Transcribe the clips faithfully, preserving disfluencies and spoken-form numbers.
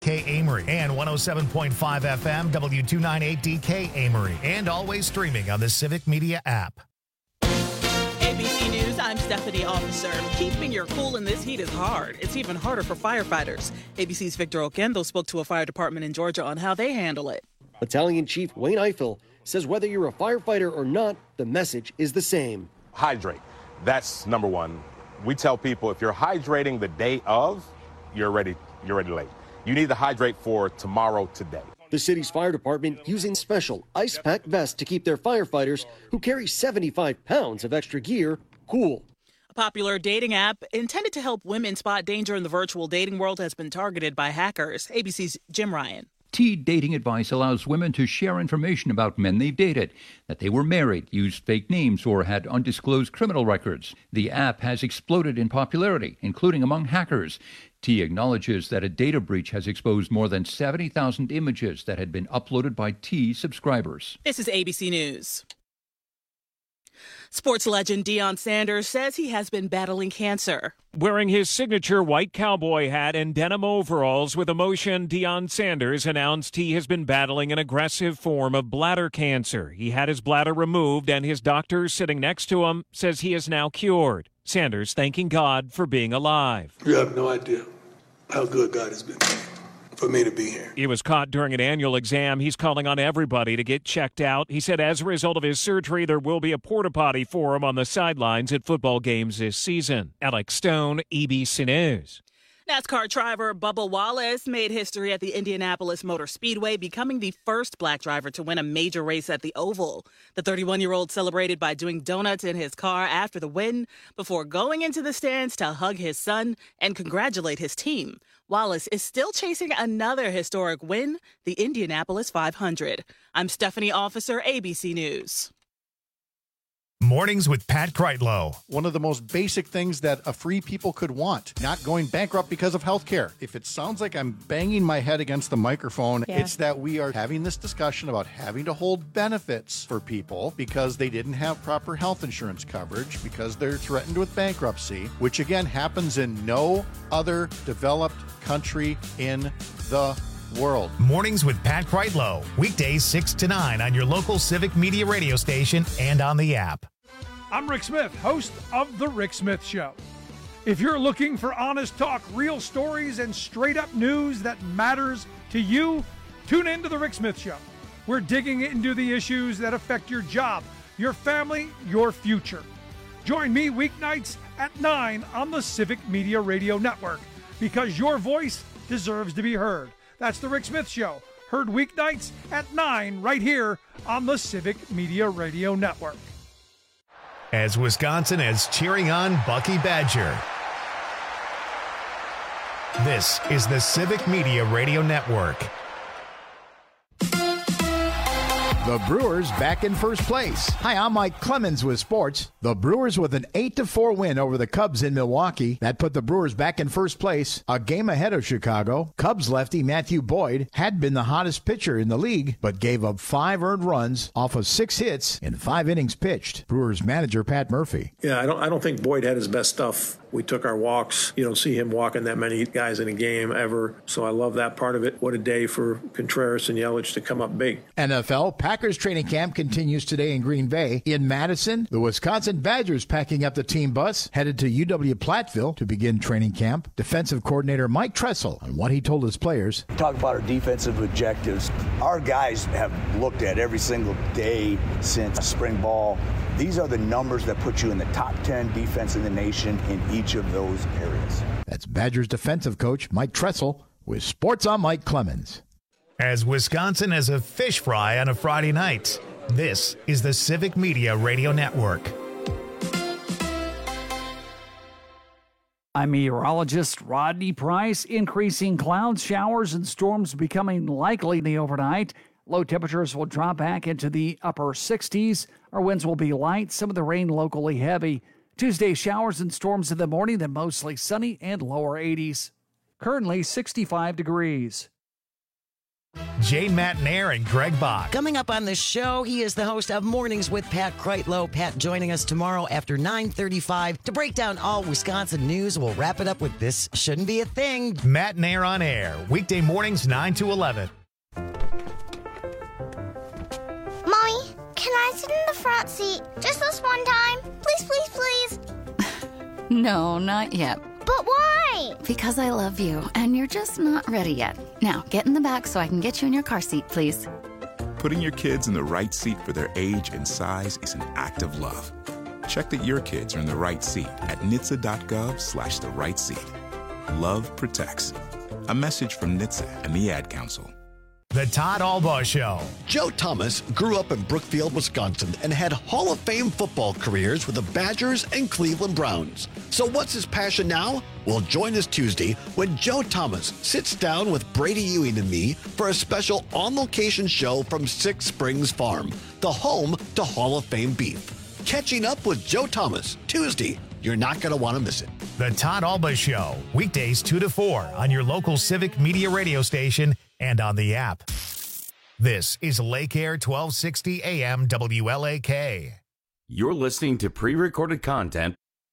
K Amory, and one oh seven point five F M W two ninety-eight D K Amory, and always streaming on the Civic Media app. A B C News, I'm Stephanie Officer. Keeping your cool in this heat is hard. It's even harder for firefighters. A B C's Victor Oquendo spoke to a fire department in Georgia on how they handle it. Battalion Chief Wayne Eiffel says whether you're a firefighter or not, the message is the same. Hydrate. That's number one. We tell people if you're hydrating the day of, you're ready, you're ready late. You need to hydrate for tomorrow, today. The city's fire department using special ice pack vests to keep their firefighters, who carry seventy-five pounds of extra gear, cool. A popular dating app intended to help women spot danger in the virtual dating world has been targeted by hackers. A B C's Jim Ryan. T Dating Advice allows women to share information about men they've dated, that they were married, used fake names, or had undisclosed criminal records. The app has exploded in popularity, including among hackers. T acknowledges that a data breach has exposed more than seventy thousand images that had been uploaded by T subscribers. This is A B C News. Sports legend Deion Sanders says he has been battling cancer. Wearing his signature white cowboy hat and denim overalls with emotion, Deion Sanders announced he has been battling an aggressive form of bladder cancer. He had his bladder removed, and his doctor sitting next to him says he is now cured. Sanders thanking God for being alive. You have no idea how good God has been for me to be here. He was caught during an annual exam. He's calling on everybody to get checked out. He said as a result of his surgery, there will be a porta potty for him on the sidelines at football games this season. Alex Stone, A B C News. NASCAR driver Bubba Wallace made history at the Indianapolis Motor Speedway, becoming the first black driver to win a major race at the Oval. The thirty-one-year-old celebrated by doing donuts in his car after the win before going into the stands to hug his son and congratulate his team. Wallace is still chasing another historic win, the Indianapolis five hundred. I'm Stephanie Officer, A B C News. Mornings with Pat Kreitlow. One of the most basic things that a free people could want, not going bankrupt because of health care. If it sounds like I'm banging my head against the microphone, yeah. It's that we are having this discussion about having to hold benefits for people because they didn't have proper health insurance coverage, because they're threatened with bankruptcy, which again happens in no other developed country in the world. Mornings with Pat Kreitlow. Weekdays six to nine on your local Civic Media radio station and on the app. I'm Rick Smith, host of The Rick Smith Show. If you're looking for honest talk, real stories, and straight-up news that matters to you, tune in to The Rick Smith Show. We're digging into the issues that affect your job, your family, your future. Join me weeknights at nine on the Civic Media Radio Network, because your voice deserves to be heard. That's The Rick Smith Show, heard weeknights at nine right here on the Civic Media Radio Network. As Wisconsin is cheering on Bucky Badger, this is the Civic Media Radio Network. The Brewers back in first place. Hi, I'm Mike Clemens with sports. The Brewers with an eight to four win over the Cubs in Milwaukee. That put the Brewers back in first place, a game ahead of Chicago. Cubs lefty Matthew Boyd had been the hottest pitcher in the league, but gave up five earned runs off of six hits in five innings pitched. Brewers manager Pat Murphy. Yeah, I don't I don't think Boyd had his best stuff. We took our walks. You don't see him walking that many guys in a game ever. So I love that part of it. What a day for Contreras and Yelich to come up big. N F L, Packers training camp continues today in Green Bay. In Madison, the Wisconsin Badgers packing up the team bus, headed to U W Platteville to begin training camp. Defensive coordinator Mike Tressel on what he told his players. Talk about our defensive objectives. Our guys have looked at every single day since spring ball. These are the numbers that put you in the top ten defense in the nation in each of those areas. That's Badgers defensive coach Mike Tressel with Sports on Mike Clemens. As Wisconsin has a fish fry on a Friday night, this is the Civic Media Radio Network. I'm meteorologist Rodney Price. Increasing clouds, showers, and storms becoming likely in the overnight. Low temperatures will drop back into the upper sixties. Our winds will be light, some of the rain locally heavy. Tuesday, showers and storms in the morning, then mostly sunny and lower eighties. Currently sixty-five degrees. Jane Matnair and Greg Bach. Coming up on the show, he is the host of Mornings with Pat Kreitlow. Pat joining us tomorrow after nine thirty-five to break down all Wisconsin news. We'll wrap it up with This Shouldn't Be a Thing. Matnair on air, weekday mornings nine to eleven. Mommy, can I sit in the front seat just this one time? Please, please, please. No, not yet. But why? Because I love you, and you're just not ready yet. Now, get in the back so I can get you in your car seat, please. Putting your kids in the right seat for their age and size is an act of love. Check that your kids are in the right seat at N H T S A dot gov slash the right seat. Love protects. A message from N H T S A and the Ad Council. The Todd Albaugh Show. Joe Thomas grew up in Brookfield, Wisconsin, and had Hall of Fame football careers with the Badgers and Cleveland Browns. So what's his passion now? Well, join us Tuesday when Joe Thomas sits down with Brady Ewing and me for a special on-location show from Six Springs Farm, the home to Hall of Fame beef. Catching up with Joe Thomas, Tuesday. You're not going to want to miss it. The Todd Albaugh Show, weekdays two to four on your local Civic Media radio station and on the app. This is Lake Air twelve sixty A M W L A K. You're listening to pre-recorded content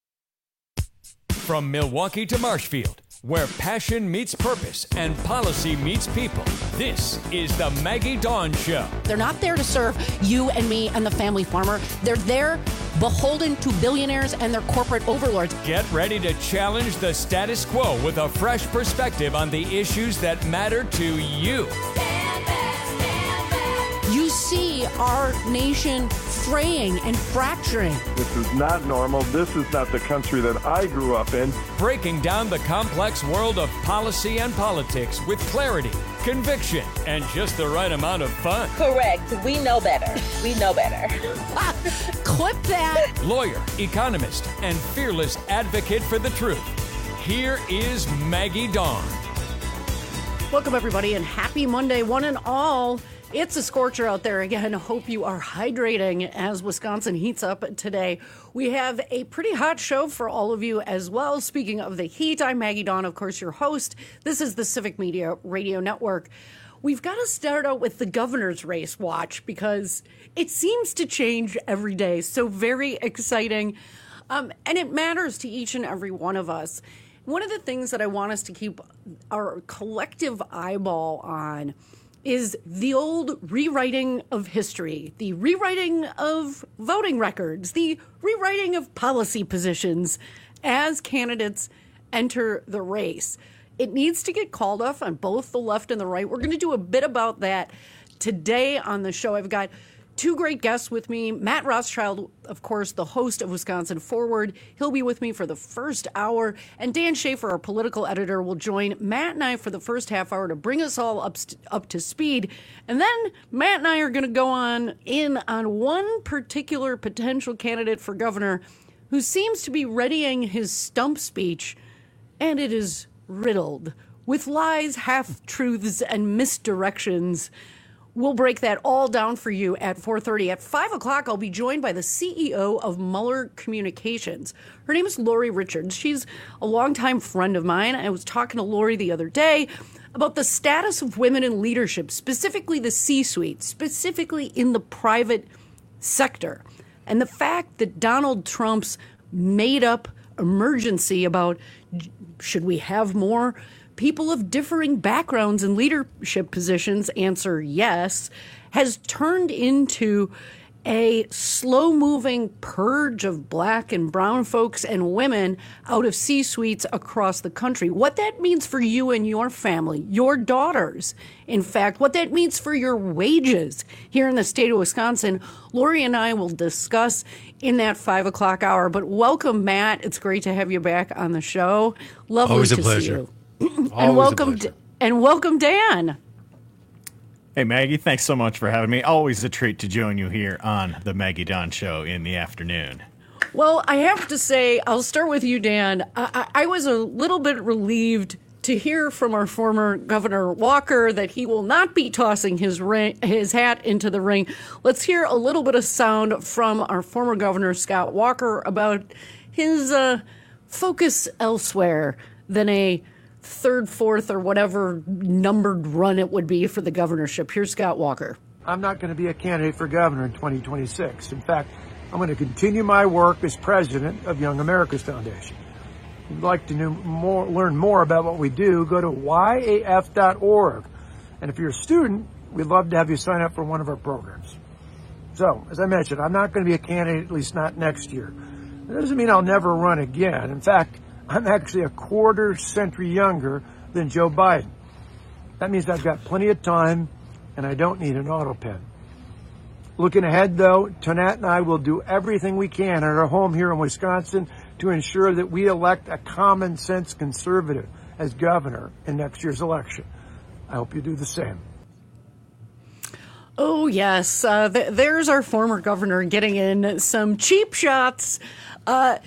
from Milwaukee to Marshfield, where passion meets purpose and policy meets people. This is the Maggie Dawn Show. They're not there to serve you and me and the family farmer. They're there beholden to billionaires and their corporate overlords. Get ready to challenge the status quo with a fresh perspective on the issues that matter to you. Stand back, stand back. You see our nation fraying and fracturing. This is not normal. This is not the country that I grew up in. Breaking down the complex world of policy and politics with clarity, conviction, and just the right amount of fun. Correct. We know better. We know better. Clip that. Lawyer, economist, and fearless advocate for the truth. Here is Maggie Dawn. Welcome, everybody, and happy Monday, one and all. It's a scorcher out there again. Hope you are hydrating as Wisconsin heats up today. We have a pretty hot show for all of you as well. Speaking of the heat, I'm Maggie Dawn, of course, your host. This is the Civic Media Radio Network. We've got to start out with the governor's race watch because it seems to change every day. So very exciting. Um, and it matters to each and every one of us. One of the things that I want us to keep our collective eyeball on is the old rewriting of history, the rewriting of voting records, the rewriting of policy positions as candidates enter the race. It needs to get called off on both the left and the right. We're going to do a bit about that today on the show. I've got two great guests with me. Matt Rothschild, of course, the host of Wisconsin Forward. He'll be with me for the first hour. And Dan Schaefer, our political editor, will join Matt and I for the first half hour to bring us all up, up to speed. And then Matt and I are going to go on in on one particular potential candidate for governor who seems to be readying his stump speech, and it is riddled with lies, half-truths, and misdirections. We'll break that all down for you at four thirty. At five o'clock, I'll be joined by the C E O of Mueller Communications. Her name is Lori Richards. She's a longtime friend of mine. I was talking to Lori the other day about the status of women in leadership, specifically the C-suite, specifically in the private sector, and the fact that Donald Trump's made-up emergency about should we have more people of differing backgrounds in leadership positions answer yes, has turned into a slow-moving purge of black and brown folks and women out of C-suites across the country. What that means for you and your family, your daughters, in fact, what that means for your wages here in the state of Wisconsin, Lori and I will discuss in that five o'clock hour. But welcome, Matt. It's great to have you back on the show. Lovely Always a to pleasure. see you. Always and welcome, a pleasure. and welcome, Dan. Hey, Maggie, thanks so much for having me. Always a treat to join you here on the Maggie Dawn Show in the afternoon. Well, I have to say, I'll start with you, Dan. I, I, I was a little bit relieved to hear from our former Governor Walker that he will not be tossing his ring, his hat into the ring. Let's hear a little bit of sound from our former Governor Scott Walker about his uh, focus elsewhere than a third, fourth, or whatever numbered run it would be for the governorship. Here's Scott Walker. I'm not going to be a candidate for governor in twenty twenty-six. In fact, I'm going to continue my work as president of Young America's Foundation. If you'd like to know more, learn more about what we do, go to Y A F dot org. And if you're a student, we'd love to have you sign up for one of our programs. So, as I mentioned, I'm not going to be a candidate, at least not next year. That doesn't mean I'll never run again. In fact, I'm actually a quarter century younger than Joe Biden. That means I've got plenty of time, and I don't need an auto pen. Looking ahead, though, Tonat and I will do everything we can at our home here in Wisconsin to ensure that we elect a common-sense conservative as governor in next year's election. I hope you do the same. Oh, yes. Uh, th- there's our former governor getting in some cheap shots. Uh,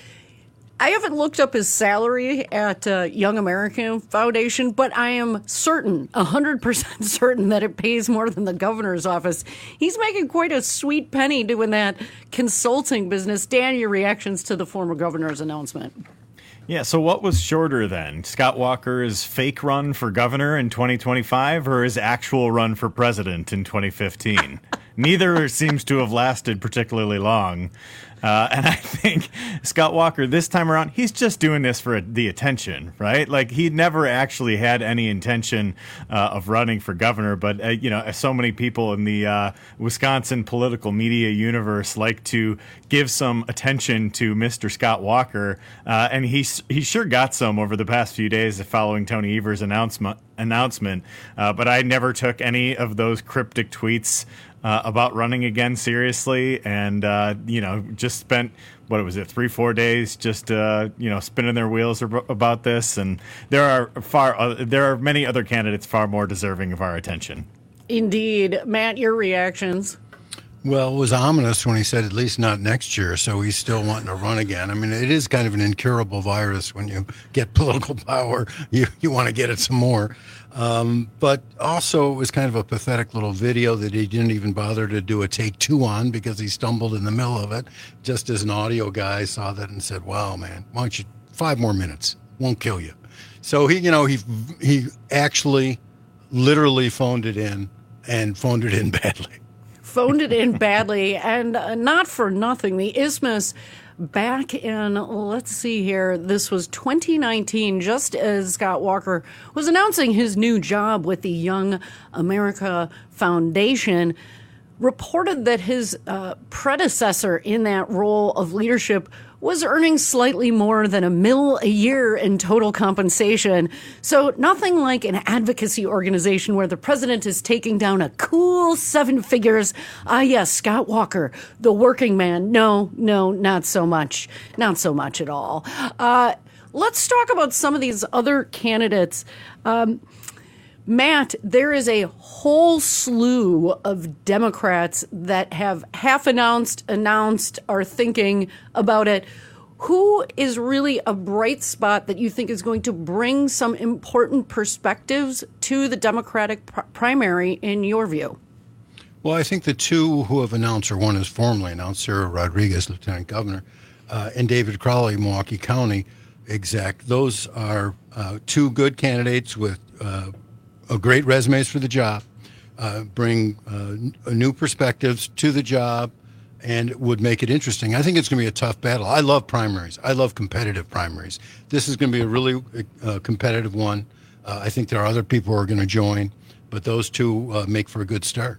I haven't looked up his salary at uh, Young American Foundation, but I am certain, one hundred percent certain that it pays more than the governor's office. He's making quite a sweet penny doing that consulting business. Dan, your reactions to the former governor's announcement? Yeah, so what was shorter then? Scott Walker's fake run for governor in twenty twenty-five or his actual run for president in twenty fifteen? Neither seems to have lasted particularly long. Uh, and I think Scott Walker, this time around, he's just doing this for the attention, right? Like, he never actually had any intention uh, of running for governor. But, uh, you know, so many people in the uh, Wisconsin political media universe like to give some attention to Mister Scott Walker. Uh, and he, he sure got some over the past few days following Tony Evers' announcement. announcement. Uh, but I never took any of those cryptic tweets Uh, about running again seriously, and uh, you know, just spent what was it, three, four days just uh, you know, spinning their wheels about this. And there are far, uh, there are many other candidates far more deserving of our attention. Indeed, Matt, your reactions? Well, it was ominous when he said at least not next year, so he's still wanting to run again. I mean, it is kind of an incurable virus when you get political power. You you want to get it some more. Um, but also it was kind of a pathetic little video that he didn't even bother to do a take two on because he stumbled in the middle of it. Just as an audio guy saw that and said, wow, man, why don't you, five more minutes, won't kill you. So he, you know, he he actually literally phoned it in and phoned it in badly. Phoned it in badly, and uh, not for nothing. The Isthmus back in, let's see here, this was twenty nineteen, just as Scott Walker was announcing his new job with the Young America Foundation, reported that his uh, predecessor in that role of leadership was earning slightly more than a mil a year in total compensation. So nothing like an advocacy organization where the president is taking down a cool seven figures. Ah, yes, Scott Walker, the working man. No, no, not so much. Not so much at all. Uh, let's talk about some of these other candidates. Um, Matt, there is a whole slew of Democrats that have half announced, announced, are thinking about it. Who is really a bright spot that you think is going to bring some important perspectives to the Democratic pr- primary, in your view? Well, I think the two who have announced, or one has formally announced, Sarah Rodriguez, Lieutenant Governor, uh, and David Crowley, Milwaukee County exec, those are uh, two good candidates with uh, a great resumes for the job, uh, bring uh, new perspectives to the job, and would make it interesting. I think it's going to be a tough battle. I love primaries. I love competitive primaries. This is going to be a really uh, competitive one. Uh, I think there are other people who are going to join, but those two uh, make for a good start.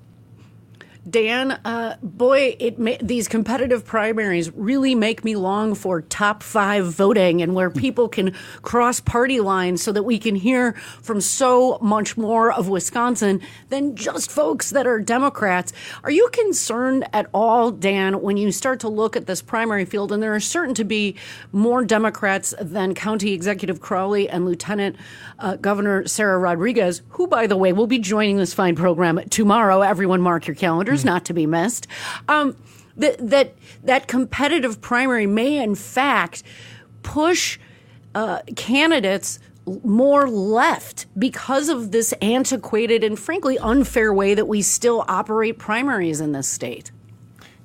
Dan, uh, boy, it ma- these competitive primaries really make me long for top five voting and where people can cross party lines so that we can hear from so much more of Wisconsin than just folks that are Democrats. Are you concerned at all, Dan, when you start to look at this primary field, and there are certain to be more Democrats than County Executive Crowley and Lieutenant uh, Governor Sarah Rodriguez, who, by the way, will be joining this fine program tomorrow. Everyone mark your calendar. Not to be missed. Um, that that that competitive primary may, in fact, push uh, candidates more left because of this antiquated and, frankly, unfair way that we still operate primaries in this state.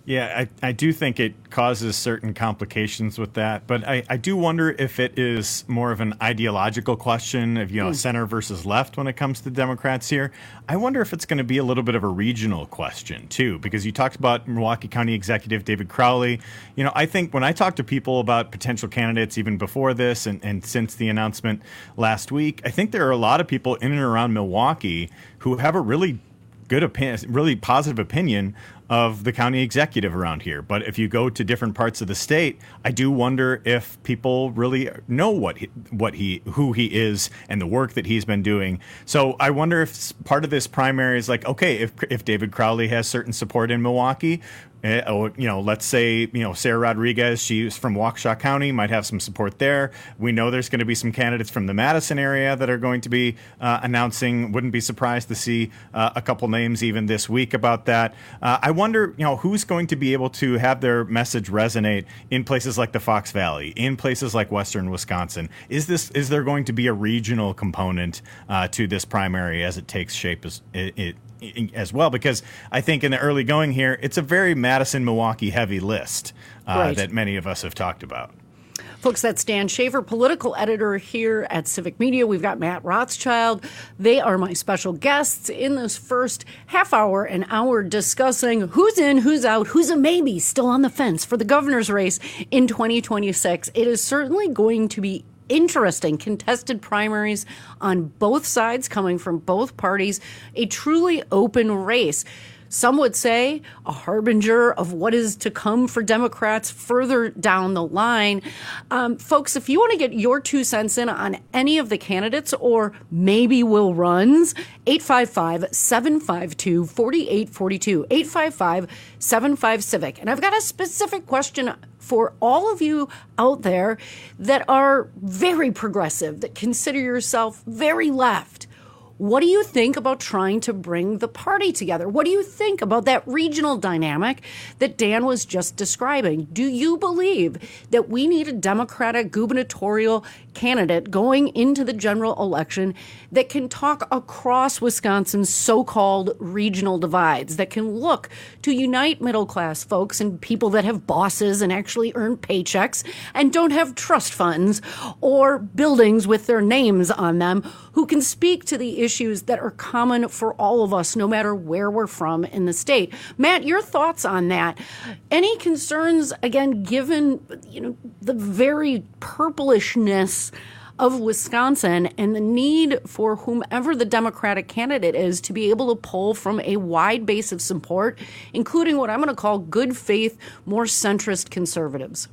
Yeah, I, I do think it causes certain complications with that, but I, I do wonder if it is more of an ideological question of, you know, mm. center versus left when it comes to Democrats here. I wonder if it's going to be a little bit of a regional question, too, because you talked about Milwaukee County Executive David Crowley. You know, I think when I talk to people about potential candidates even before this and, and since the announcement last week, I think there are a lot of people in and around Milwaukee who have a really good opinion, really positive opinion of the county executive around here. But if you go to different parts of the state, I do wonder if people really know what he, what he, who he is and the work that he's been doing. So I wonder if part of this primary is like, okay, if if David Crowley has certain support in Milwaukee, Uh, you know, let's say, you know, Sarah Rodriguez, she's from Waukesha County, might have some support there. We know there's going to be some candidates from the Madison area that are going to be uh, announcing. Wouldn't be surprised to see uh, a couple names even this week about that. Uh, I wonder, you know, who's going to be able to have their message resonate in places like the Fox Valley, in places like Western Wisconsin. Is this is there going to be a regional component uh, to this primary as it takes shape as it, it as well, because I think in the early going here, it's a very Madison-Milwaukee heavy list uh, right. that many of us have talked about. Folks, that's Dan Schaefer, political editor here at Civic Media. We've got Matt Rothschild. They are my special guests in this first half hour, an hour discussing who's in, who's out, who's a maybe still on the fence for the governor's race in twenty twenty-six. It is certainly going to be interesting contested primaries on both sides, coming from both parties, a truly open race. Some would say a harbinger of what is to come for Democrats further down the line. Um, folks, if you want to get your two cents in on any of the candidates or maybe will runs, eight five five, seven five two, four eight four two, eight five five, seven five, CIVIC. And I've got a specific question for all of you out there that are very progressive, that consider yourself very left. What do you think about trying to bring the party together? What do you think about that regional dynamic that Dan was just describing? Do you believe that we need a Democratic gubernatorial candidate going into the general election that can talk across Wisconsin's so-called regional divides, that can look to unite middle-class folks and people that have bosses and actually earn paychecks and don't have trust funds or buildings with their names on them, who can speak to the issues that are common for all of us, no matter where we're from in the state? Matt, your thoughts on that? Any concerns, again, given, you know, the very purplishness of Wisconsin and the need for whomever the Democratic candidate is to be able to pull from a wide base of support, including what I'm going to call good faith, more centrist conservatives?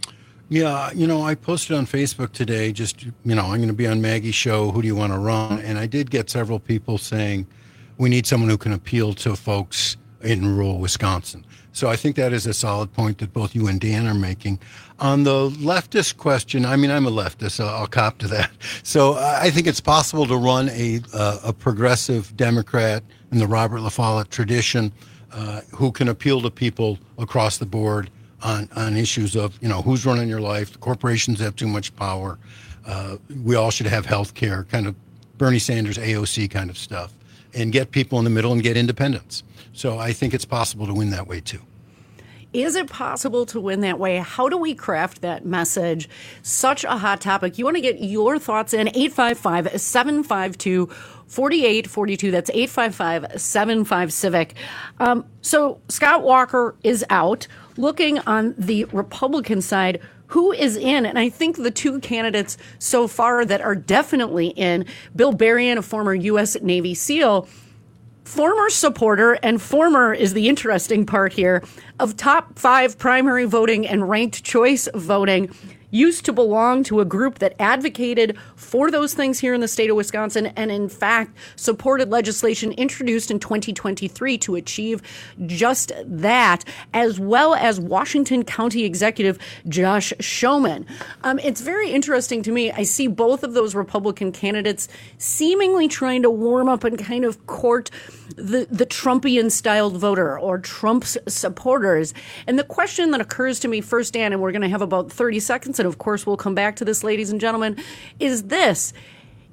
Yeah, you know, I posted on Facebook today, just, you know, I'm going to be on Maggie's show, who do you want to run? And I did get several people saying we need someone who can appeal to folks in rural Wisconsin. So I think that is a solid point that both you and Dan are making. On the leftist question, I mean, I'm a leftist, so I'll cop to that. So I think it's possible to run a, uh, a progressive Democrat in the Robert La Follette tradition uh, who can appeal to people across the board on, on issues of, you know, who's running your life, the corporations have too much power, uh, we all should have health care, kind of Bernie Sanders, A O C kind of stuff, and get people in the middle and get independence. So I think it's possible to win that way, too. Is it possible to win that way? How do we craft that message? Such a hot topic. You want to get your thoughts in, eight five five, seven five two, four eight four two. That's eight five five, seven five, CIVIC. Um, so Scott Walker is out. Looking on the Republican side, who is in? And I think the two candidates so far that are definitely in, Bill Berrien, a former U S Navy SEAL, former supporter, and former is the interesting part here, of top five primary voting and ranked choice voting, used to belong to a group that advocated for those things here in the state of Wisconsin and, in fact, supported legislation introduced in twenty twenty-three to achieve just that, as well as Washington County Executive Josh Schoeman. Um, it's very interesting to me. I see both of those Republican candidates seemingly trying to warm up and kind of court the, the Trumpian-styled voter or Trump's supporters. And the question that occurs to me first, Dan, and we're going to have about thirty seconds, and of course we'll come back to this, ladies and gentlemen, is this.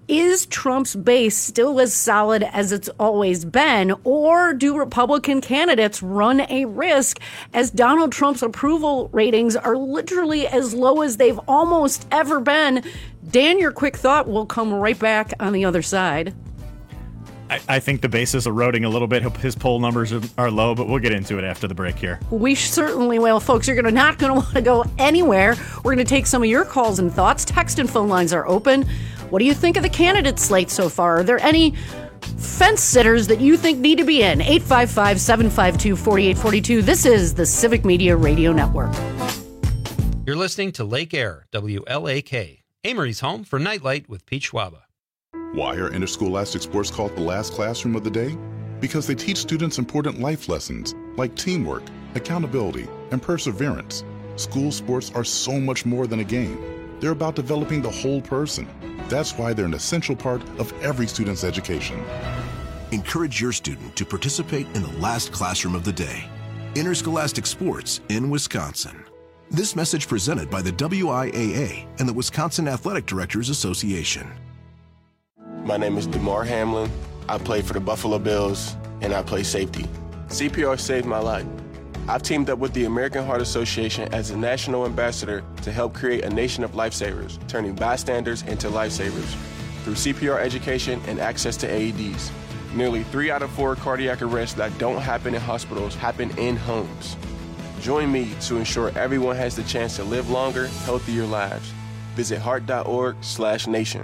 Is Trump's base still as solid as it's always been, or do Republican candidates run a risk as Donald Trump's approval ratings are literally as low as they've almost ever been? Dan, your quick thought. Will come right back on the other side. I, I think the base is eroding a little bit. His poll numbers are, are low, but we'll get into it after the break here. We certainly will, folks. You're gonna not going to want to go anywhere. We're going to take some of your calls and thoughts. Text and phone lines are open. What do you think of the candidate slate so far? Are there any fence sitters that you think need to be in? eight five five, seven five two, four eight four two. This is the Civic Media Radio Network. You're listening to Lake Air, W L A K, Amory's home for Nightlight with Pete Schwaba. Why are interscholastic sports called the last classroom of the day? Because they teach students important life lessons like teamwork, accountability, and perseverance. School sports are so much more than a game. They're about developing the whole person. That's why they're an essential part of every student's education. Encourage your student to participate in the last classroom of the day. Interscholastic sports in Wisconsin. This message presented by the W I A A and the Wisconsin Athletic Directors Association. My name is DeMar Hamlin. I play for the Buffalo Bills, and I play safety. C P R saved my life. I've teamed up with the American Heart Association as a national ambassador to help create a nation of lifesavers, turning bystanders into lifesavers through C P R education and access to A E Ds. Nearly three out of four cardiac arrests that don't happen in hospitals happen in homes. Join me to ensure everyone has the chance to live longer, healthier lives. Visit heart.org slash nation.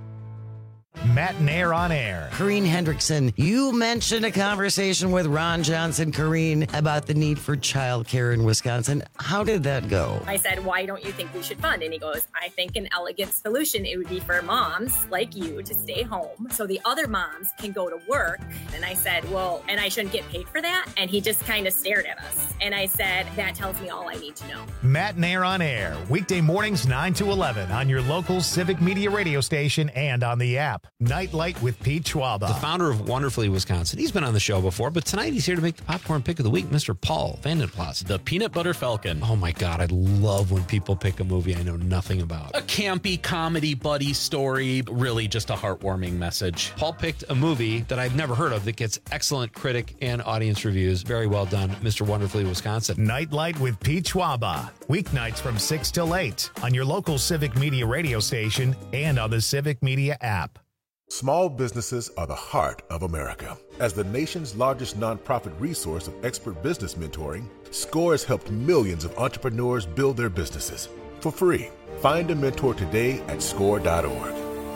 Matt Nair on air. Corrine Hendrickson, you mentioned a conversation with Ron Johnson, Corrine, about the need for childcare in Wisconsin. How did that go? I said, why don't you think we should fund? And he goes, I think an elegant solution, it would be for moms like you to stay home so the other moms can go to work. And I said, well, and I shouldn't get paid for that? And he just kind of stared at us. And I said, that tells me all I need to know. Matt Nair on air, weekday mornings nine to eleven on your local Civic Media radio station and on the app. Nightlight with Pete Schwaba. The founder of Wonderfully Wisconsin. He's been on the show before, but tonight he's here to make the popcorn pick of the week, Mister Paul Vandenplas. The Peanut Butter Falcon. Oh my God, I love when people pick a movie I know nothing about. A campy comedy buddy story, really just a heartwarming message. Paul picked a movie that I've never heard of that gets excellent critic and audience reviews. Very well done, Mister Wonderfully Wisconsin. Nightlight with Pete Schwaba. Weeknights from six till eight on your local Civic Media radio station and on the Civic Media app. Small businesses are the heart of America. As the nation's largest nonprofit resource of expert business mentoring, SCORE has helped millions of entrepreneurs build their businesses for free. Find a mentor today at score dot org.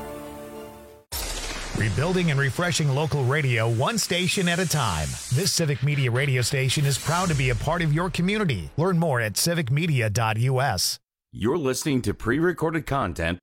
Rebuilding and refreshing local radio one station at a time. This Civic Media radio station is proud to be a part of your community. Learn more at civic media dot u s. You're listening to pre-recorded content.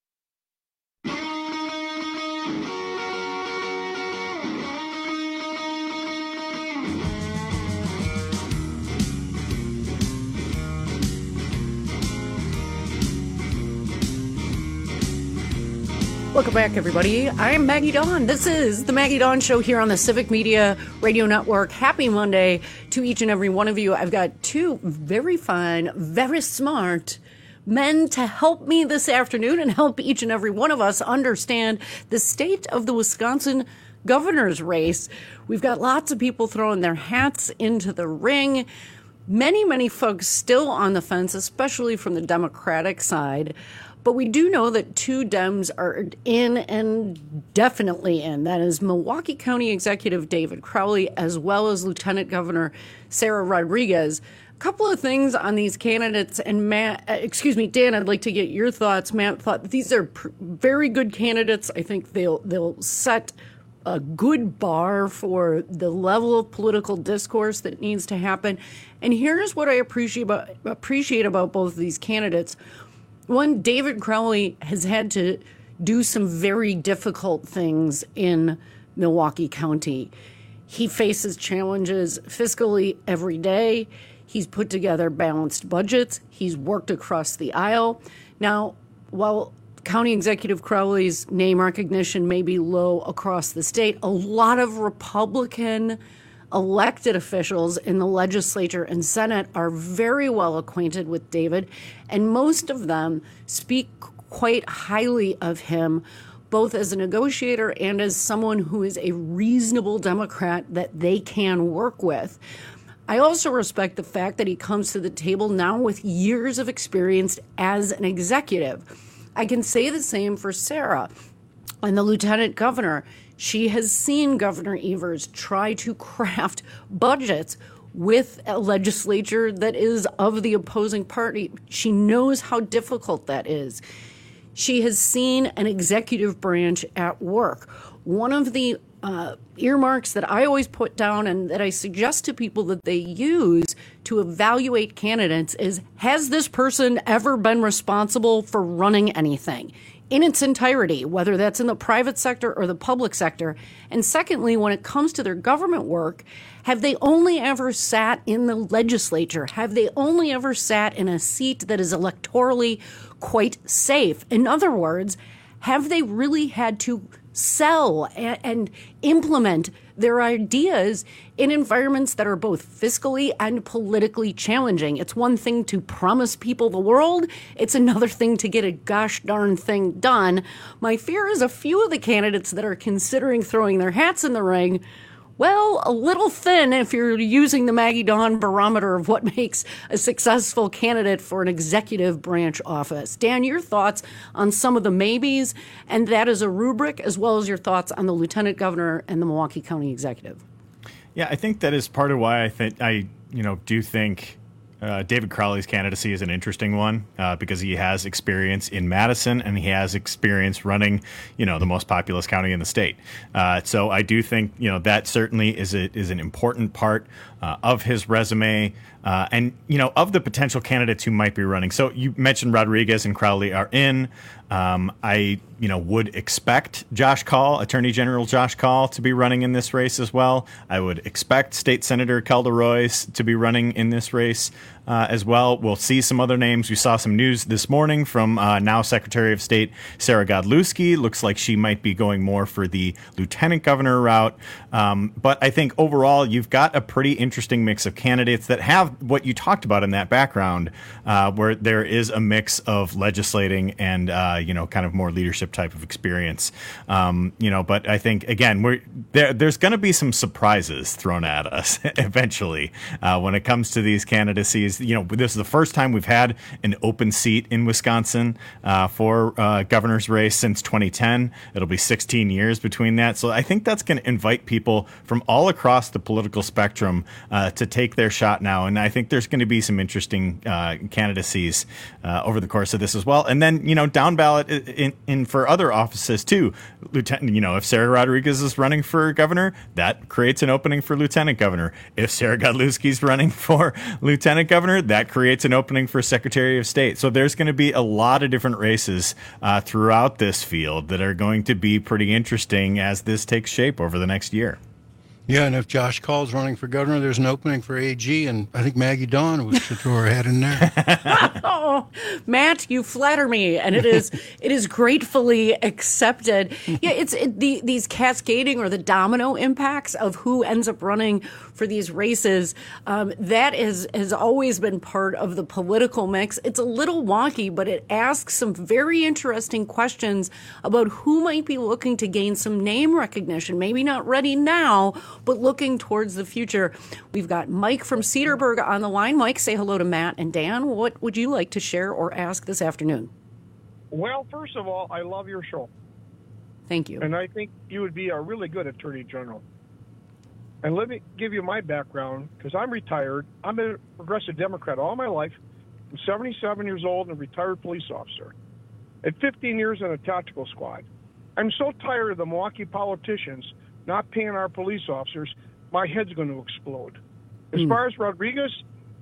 Welcome back, everybody. I'm Maggie Dawn. This is the Maggie Dawn Show here on the Civic Media Radio Network. Happy Monday to each and every one of you. I've got two very fine, very smart men to help me this afternoon and help each and every one of us understand the state of the Wisconsin governor's race. We've got lots of people throwing their hats into the ring. Many, many folks still on the fence, especially from the Democratic side. But we do know that two Dems are in and definitely in. That is Milwaukee County Executive David Crowley, as well as Lieutenant Governor Sarah Rodriguez. A couple of things on these candidates, and Matt, uh, excuse me, Dan, I'd like to get your thoughts. Matt thought these are pr- very good candidates. I think they'll they'll set a good bar for the level of political discourse that needs to happen. And here's what I appreciate about appreciate about both of these candidates. One, David Crowley has had to do some very difficult things in Milwaukee County. He faces challenges fiscally every day. He's put together balanced budgets. He's worked across the aisle. Now, while County Executive Crowley's name recognition may be low across the state, a lot of Republican elected officials in the legislature and Senate are very well acquainted with David, and most of them speak quite highly of him, both as a negotiator and as someone who is a reasonable Democrat that they can work with. I also respect the fact that he comes to the table now with years of experience as an executive. I can say the same for Sarah and the lieutenant governor. She has seen Governor Evers try to craft budgets with a legislature that is of the opposing party. She knows how difficult that is. She has seen an executive branch at work. One of the uh, earmarks that I always put down and that I suggest to people that they use to evaluate candidates is, has this person ever been responsible for running anything in its entirety, whether that's in the private sector or the public sector? And secondly, when it comes to their government work, have they only ever sat in the legislature? Have they only ever sat in a seat that is electorally quite safe? In other words, have they really had to sell and, and implement their ideas in environments that are both fiscally and politically challenging? It's one thing to promise people the world. It's another thing to get a gosh darn thing done. My fear is a few of the candidates that are considering throwing their hats in the ring, well, a little thin if you're using the Maggie Dawn barometer of what makes a successful candidate for an executive branch office. Dan, your thoughts on some of the maybes, and that is a rubric, as well as your thoughts on the lieutenant governor and the Milwaukee County executive. Yeah, I think that is part of why I think I, you know, do think Uh, David Crowley's candidacy is an interesting one uh, because he has experience in Madison and he has experience running, you know, the most populous county in the state. Uh, so I do think, you know, that certainly is a, is an important part uh, of his resume uh, and, you know, of the potential candidates who might be running. So you mentioned Rodriguez and Crowley are in. Um, I, you know, would expect Josh Kaul, Attorney General Josh Kaul, to be running in this race as well. I would expect State Senator Calderoyce to be running in this race uh, as well. We'll see some other names. We saw some news this morning from uh, now Secretary of State Sarah Godlewski. Looks like she might be going more for the lieutenant governor route. Um, but I think overall, you've got a pretty interesting mix of candidates that have what you talked about in that background, uh, where there is a mix of legislating and uh, you know, kind of more leadership type of experience. Um, you know, but I think, again, we're there, there's going to be some surprises thrown at us eventually uh, when it comes to these candidacies. You know, this is the first time we've had an open seat in Wisconsin uh, for uh, governor's race since twenty ten. It'll be sixteen years between that. So I think that's going to invite people from all across the political spectrum uh, to take their shot now. And I think there's going to be some interesting uh, candidacies uh, over the course of this as well. And then, you know, down ballot In, in for other offices too. Lieutenant, you know, if Sarah Rodriguez is running for governor, that creates an opening for lieutenant governor. If Sarah Godlewski's running for lieutenant governor, that creates an opening for Secretary of State. So there's going to be a lot of different races uh, throughout this field that are going to be pretty interesting as this takes shape over the next year. Yeah, and if Josh Kaul's running for governor, there's an opening for A G, and I think Maggie Dawn should throw her head in there. Oh, Matt, you flatter me, and it is it is gratefully accepted. Yeah, it's it, the, these cascading or the domino impacts of who ends up running for these races. Um, that is has always been part of the political mix. It's a little wonky, but it asks some very interesting questions about who might be looking to gain some name recognition. Maybe not ready now, but looking towards the future. We've got Mike from Cedarburg on the line. Mike, say hello to Matt and Dan. What would you like to share or ask this afternoon? Well, first of all, I love your show. Thank you. And I think you would be a really good Attorney General. And let me give you my background, because I'm retired. I'm a progressive Democrat all my life. I'm seventy-seven years old and a retired police officer. At fifteen years in a tactical squad. I'm so tired of the Milwaukee politicians not paying our police officers, my head's going to explode. As mm. far as Rodriguez,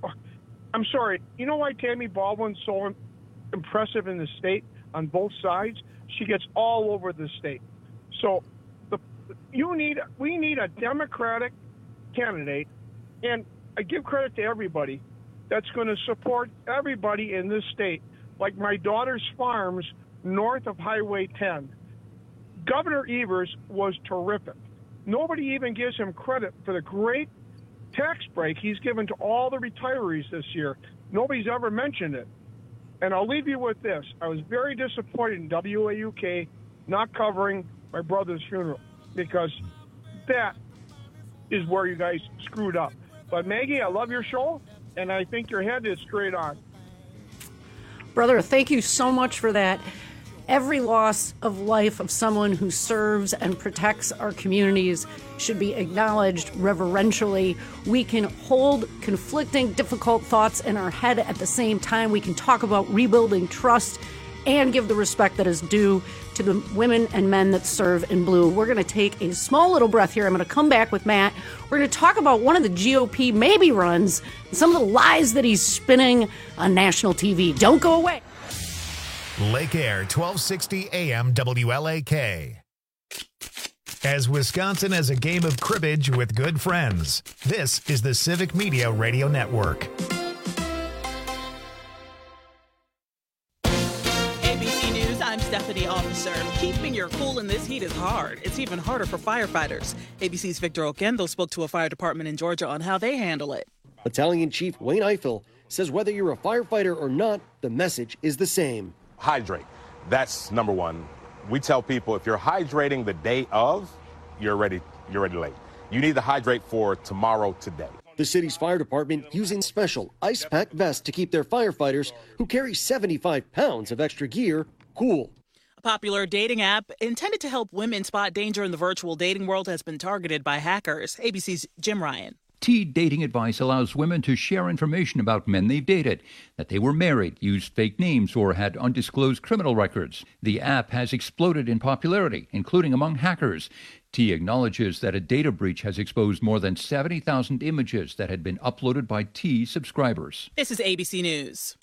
I'm sorry. You know why Tammy Baldwin's so impressive in the state on both sides? She gets all over the state. So the you need we need a Democratic candidate, and I give credit to everybody that's going to support everybody in this state, like my daughter's farms north of Highway ten. Governor Evers was terrific. Nobody even gives him credit for the great tax break he's given to all the retirees this year. Nobody's ever mentioned it. And I'll leave you with this. I was very disappointed in W A U K not covering my brother's funeral, because that is where you guys screwed up. But Maggie, I love your show, and I think your head is straight on. Brother, thank you so much for that. Every loss of life of someone who serves and protects our communities should be acknowledged reverentially. We can hold conflicting, difficult thoughts in our head at the same time. We can talk about rebuilding trust and give the respect that is due to the women and men that serve in blue. We're going to take a small little breath here. I'm going to come back with Matt. We're going to talk about one of the G O P maybe runs, and some of the lies that he's spinning on national T V. Don't go away. Lake Air, twelve sixty A M W L A K. As Wisconsin has a game of cribbage with good friends, this is the Civic Media Radio Network. A B C News, I'm Stephanie Officer. Keeping your cool in this heat is hard. It's even harder for firefighters. A B C's Victor Oquendo spoke to a fire department in Georgia on how they handle it. Battalion Chief Wayne Eiffel says whether you're a firefighter or not, the message is the same. Hydrate. That's number one. We tell people if you're hydrating the day of, you're ready, you're ready late. You need to hydrate for tomorrow, today. The city's fire department using special ice pack vests to keep their firefighters, who carry seventy-five pounds of extra gear, cool. A popular dating app intended to help women spot danger in the virtual dating world has been targeted by hackers. A B C's Jim Ryan. T Dating Advice allows women to share information about men they've dated, that they were married, used fake names, or had undisclosed criminal records. The app has exploded in popularity, including among hackers. T acknowledges that a data breach has exposed more than seventy thousand images that had been uploaded by T subscribers. This is A B C News.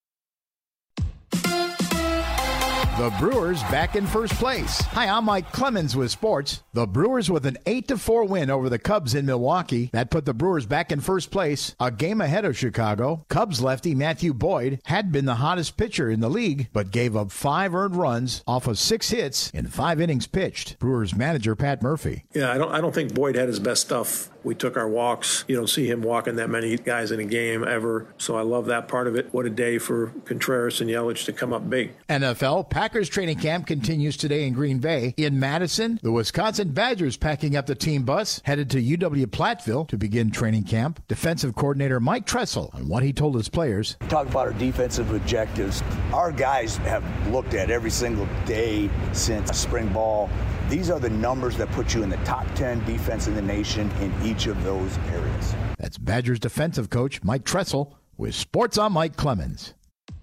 The Brewers back in first place. Hi, I'm Mike Clemens with sports. The Brewers with an eight to four win over the Cubs in Milwaukee. That put the Brewers back in first place, a game ahead of Chicago. Cubs lefty Matthew Boyd had been the hottest pitcher in the league, but gave up five earned runs off of six hits in five innings pitched. Brewers manager Pat Murphy. Yeah, I don't I don't think Boyd had his best stuff. We took our walks. You don't see him walking that many guys in a game ever. So I love that part of it. What a day for Contreras and Yelich to come up big. N F L Packers training camp continues today in Green Bay. In Madison, the Wisconsin Badgers packing up the team bus, headed to U W Platteville to begin training camp. Defensive coordinator Mike Tressel on what he told his players. Talk about our defensive objectives. Our guys have looked at every single day since spring ball. These are the numbers that put you in the top ten defense in the nation in each of those areas. That's Badgers defensive coach Mike Tressel with Sports on Mike Clemens.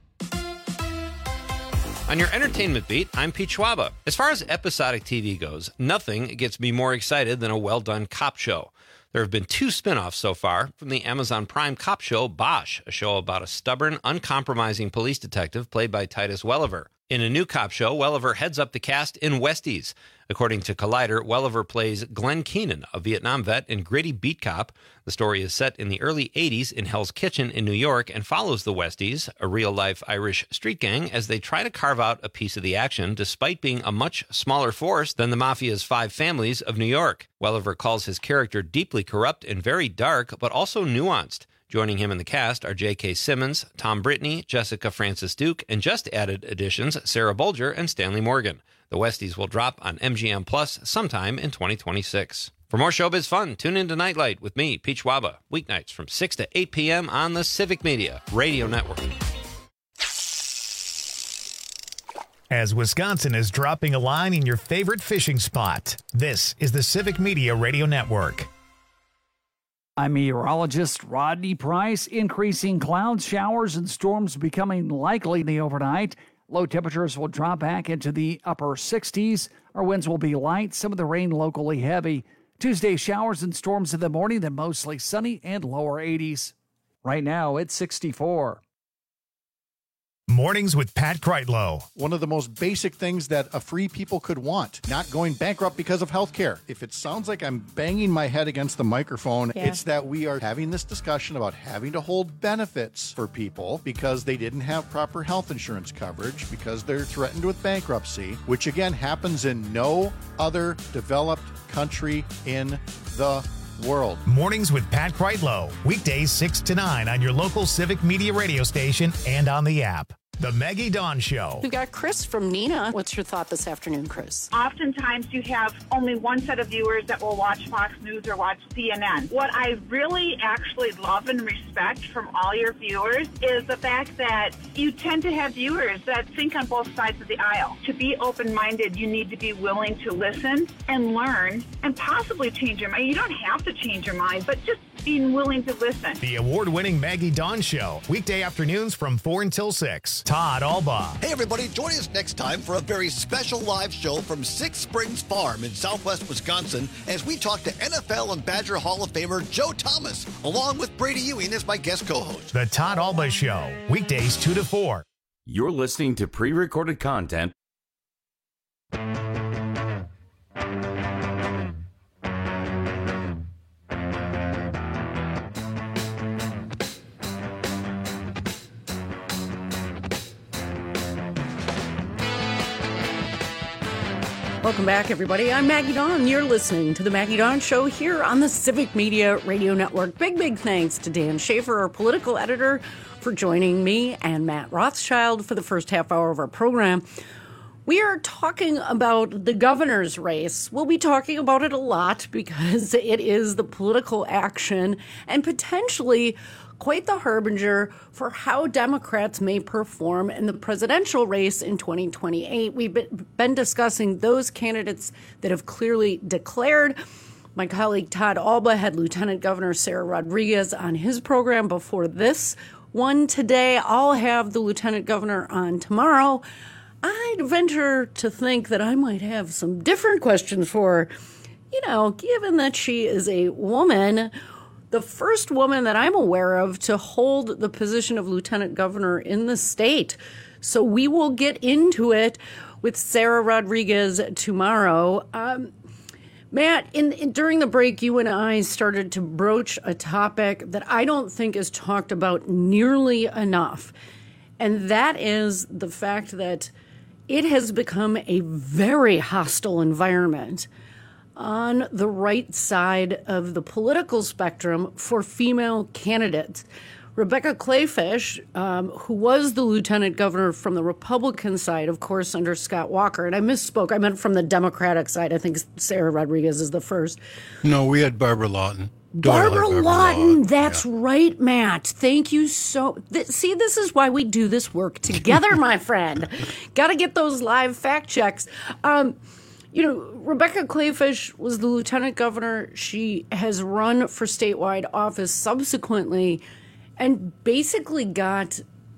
On your entertainment beat, I'm Pete Schwaba. As far as episodic T V goes, nothing gets me more excited than a well-done cop show. There have been two spinoffs so far from the Amazon Prime cop show Bosch, a show about a stubborn, uncompromising police detective played by Titus Welliver. In a new cop show, Welliver heads up the cast in Westies. According to Collider, Welliver plays Glenn Keenan, a Vietnam vet and gritty beat cop. The story is set in the early eighties in Hell's Kitchen in New York and follows the Westies, a real-life Irish street gang, as they try to carve out a piece of the action despite being a much smaller force than the Mafia's five families of New York. Welliver calls his character deeply corrupt and very dark, but also nuanced. Joining him in the cast are J K. Simmons, Tom Brittney, Jessica Francis Duke, and just added additions Sarah Bolger and Stanley Morgan. The Westies will drop on M G M Plus sometime in twenty twenty-six. For more showbiz fun, tune in to Nightlight with me, Pete Schwaba, weeknights from six to eight p.m. on the Civic Media Radio Network. As Wisconsin is dropping a line in your favorite fishing spot, this is the Civic Media Radio Network. I'm meteorologist Rodney Price. Increasing clouds, showers, and storms becoming likely in the overnight. Low temperatures will drop back into the upper sixties. Our winds will be light, some of the rain locally heavy. Tuesday, showers and storms in the morning, then mostly sunny and lower eighties. Right now, it's sixty-four. Mornings with Pat Kreitlow. One of the most basic things that a free people could want, not going bankrupt because of health care. If it sounds like I'm banging my head against the microphone, yeah. It's that we are having this discussion about having to hold benefits for people because they didn't have proper health insurance coverage, because they're threatened with bankruptcy, which again happens in no other developed country in the world. Mornings with Pat Kreitlow. Weekdays six to nine on your local Civic Media radio station and on the app. The Maggie Dawn Show. We've got Chris from Nina. What's your thought this afternoon, Chris? Oftentimes you have only one set of viewers that will watch Fox News or watch C N N. What I really actually love and respect from all your viewers is the fact that you tend to have viewers that think on both sides of the aisle. To be open-minded, you need to be willing to listen and learn and possibly change your mind. You don't have to change your mind, but just being willing to listen. The award-winning Maggie Dawn Show. Weekday afternoons from four until six. Todd Alba. Hey, everybody. Join us next time for a very special live show from Six Springs Farm in southwest Wisconsin as we talk to N F L and Badger Hall of Famer Joe Thomas, along with Brady Ewing as my guest co-host. The Todd Alba Show. Weekdays two to four. You're listening to pre-recorded content. Welcome back, everybody. I'm Maggie Dawn. You're listening to the Maggie Dawn Show here on the Civic Media Radio Network. Big, big thanks to Dan Schaefer, our political editor, for joining me and Matt Rothschild for the first half hour of our program. We are talking about the governor's race. We'll be talking about it a lot because it is the political action and potentially quite the harbinger for how Democrats may perform in the presidential race in twenty twenty-eight. We've been discussing those candidates that have clearly declared. My colleague Todd Alba had Lieutenant Governor Sarah Rodriguez on his program before this one today. I'll have the Lieutenant Governor on tomorrow. I'd venture to think that I might have some different questions for her, you know, given that she is a woman, the first woman that I'm aware of to hold the position of lieutenant governor in the state. So we will get into it with Sarah Rodriguez tomorrow. Um, Matt, in, in during the break, you and I started to broach a topic that I don't think is talked about nearly enough. And that is the fact that it has become a very hostile environment on the right side of the political spectrum for female candidates. Rebecca Kleefisch, um, who was the lieutenant governor from the Republican side, of course, under Scott Walker, and I misspoke, I meant from the Democratic side. I think Sarah Rodriguez is the first. No, we had Barbara Lawton. Barbara, Barbara Lawton, Lawton, that's yeah. right, Matt. Thank you so th- See, this is why we do this work together, my friend. Got to get those live fact checks. Um, You know, Rebecca Kleefisch was the lieutenant governor. She has run for statewide office subsequently and basically got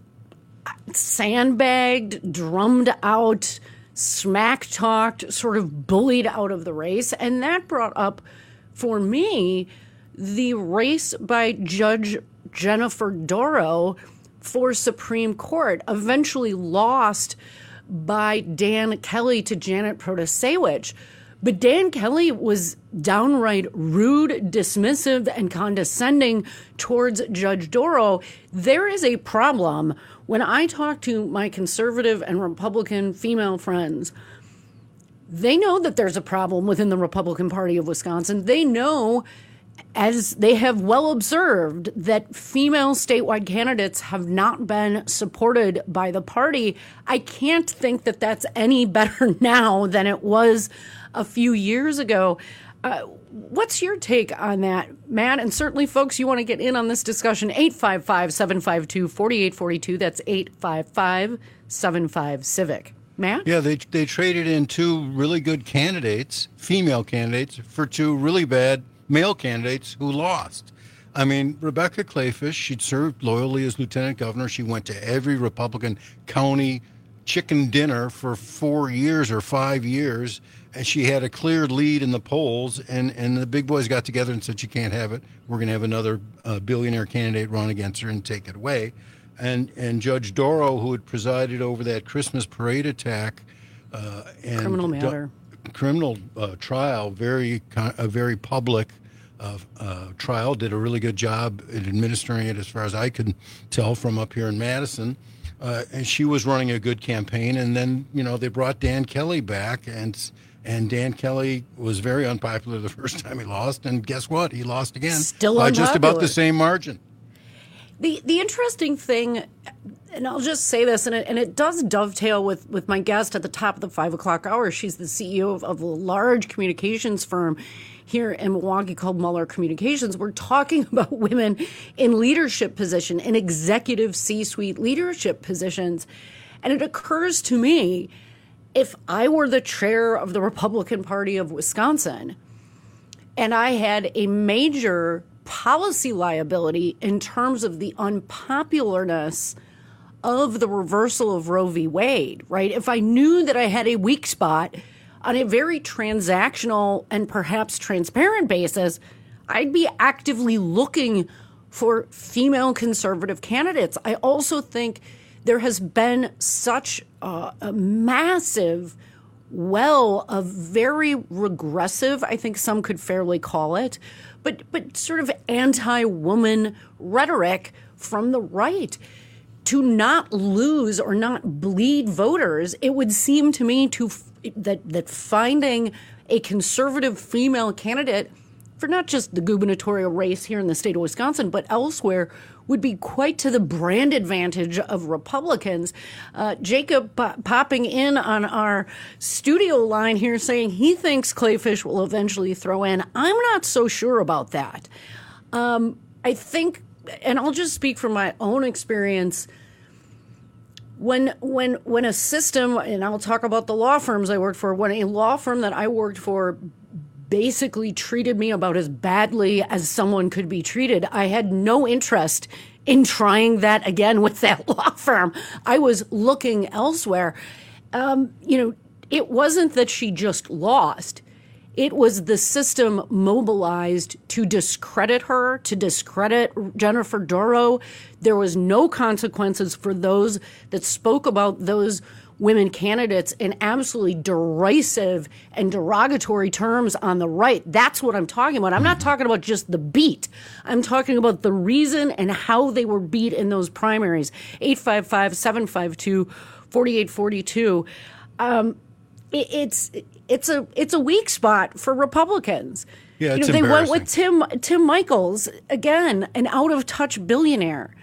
sandbagged, drummed out, smack-talked, sort of bullied out of the race. And that brought up, for me, the race by Judge Jennifer Dorow for Supreme Court, eventually lost by Dan Kelly to Janet Protasewicz. But Dan Kelly was downright rude, dismissive, and condescending towards Judge Dorow. There is a problem. When I talk to my conservative and Republican female friends, they know that there's a problem within the Republican Party of Wisconsin. They know, as they have well observed, that female statewide candidates have not been supported by the party. I can't think that that's any better now than it was a few years ago. Uh, what's your take on that, Matt? And certainly, folks, you want to get in on this discussion, eight five five, seven five two, four eight four two. That's eight five five, seven five, CIVIC. Matt? Yeah, they they traded in two really good candidates, female candidates, for two really bad male candidates who lost. I mean, Rebecca Kleefisch, she'd served loyally as lieutenant governor. She went to every Republican county chicken dinner for four years or five years, and she had a clear lead in the polls, and, and the big boys got together and said, you can't have it. We're going to have another uh, billionaire candidate run against her and take it away. And and Judge Dorow, who had presided over that Christmas parade attack, uh, and criminal matter, do, criminal uh, trial, very a very public uh, uh, trial, did a really good job at administering it, as far as I could tell from up here in Madison. Uh, and she was running a good campaign. And then you know they brought Dan Kelly back, and and Dan Kelly was very unpopular the first time he lost. And guess what? He lost again Still by unpopular. just about the same margin. The the interesting thing, and I'll just say this, and it, and it does dovetail with, with my guest at the top of the five o'clock hour. She's the C E O of, of a large communications firm here in Milwaukee called Muller Communications. We're talking about women in leadership position, in executive C-suite leadership positions. And it occurs to me, if I were the chair of the Republican Party of Wisconsin and I had a major policy liability in terms of the unpopularness of the reversal of Roe v. Wade, right? If I knew that I had a weak spot on a very transactional and perhaps transparent basis, I'd be actively looking for female conservative candidates. I also think there has been such uh, a massive well of very regressive, I think some could fairly call it, but but sort of anti-woman rhetoric from the right. To not lose or not bleed voters, it would seem to me to that that finding a conservative female candidate for not just the gubernatorial race here in the state of Wisconsin, but elsewhere, would be quite to the brand advantage of Republicans. Uh, Jacob po- popping in on our studio line here saying he thinks Kleefisch will eventually throw in. I'm not so sure about that. Um, I think, and I'll just speak from my own experience, when when when a system, and I'll talk about the law firms I worked for, when a law firm that I worked for basically treated me about as badly as someone could be treated, I had no interest in trying that again with that law firm. I was looking elsewhere. Um, you know, it wasn't that she just lost. It was the system mobilized to discredit her, to discredit Jennifer Dorow. There was no consequences for those that spoke about those women candidates in absolutely derisive and derogatory terms on the right. That's what I'm talking about. I'm not talking about just the beat. I'm talking about the reason and how they were beat in those primaries. eight five five, seven five two, four eight four two. Um, it, it's it's a it's a weak spot for Republicans. Yeah, it's you know, they went with Tim Tim Michels, again, an out of touch billionaire.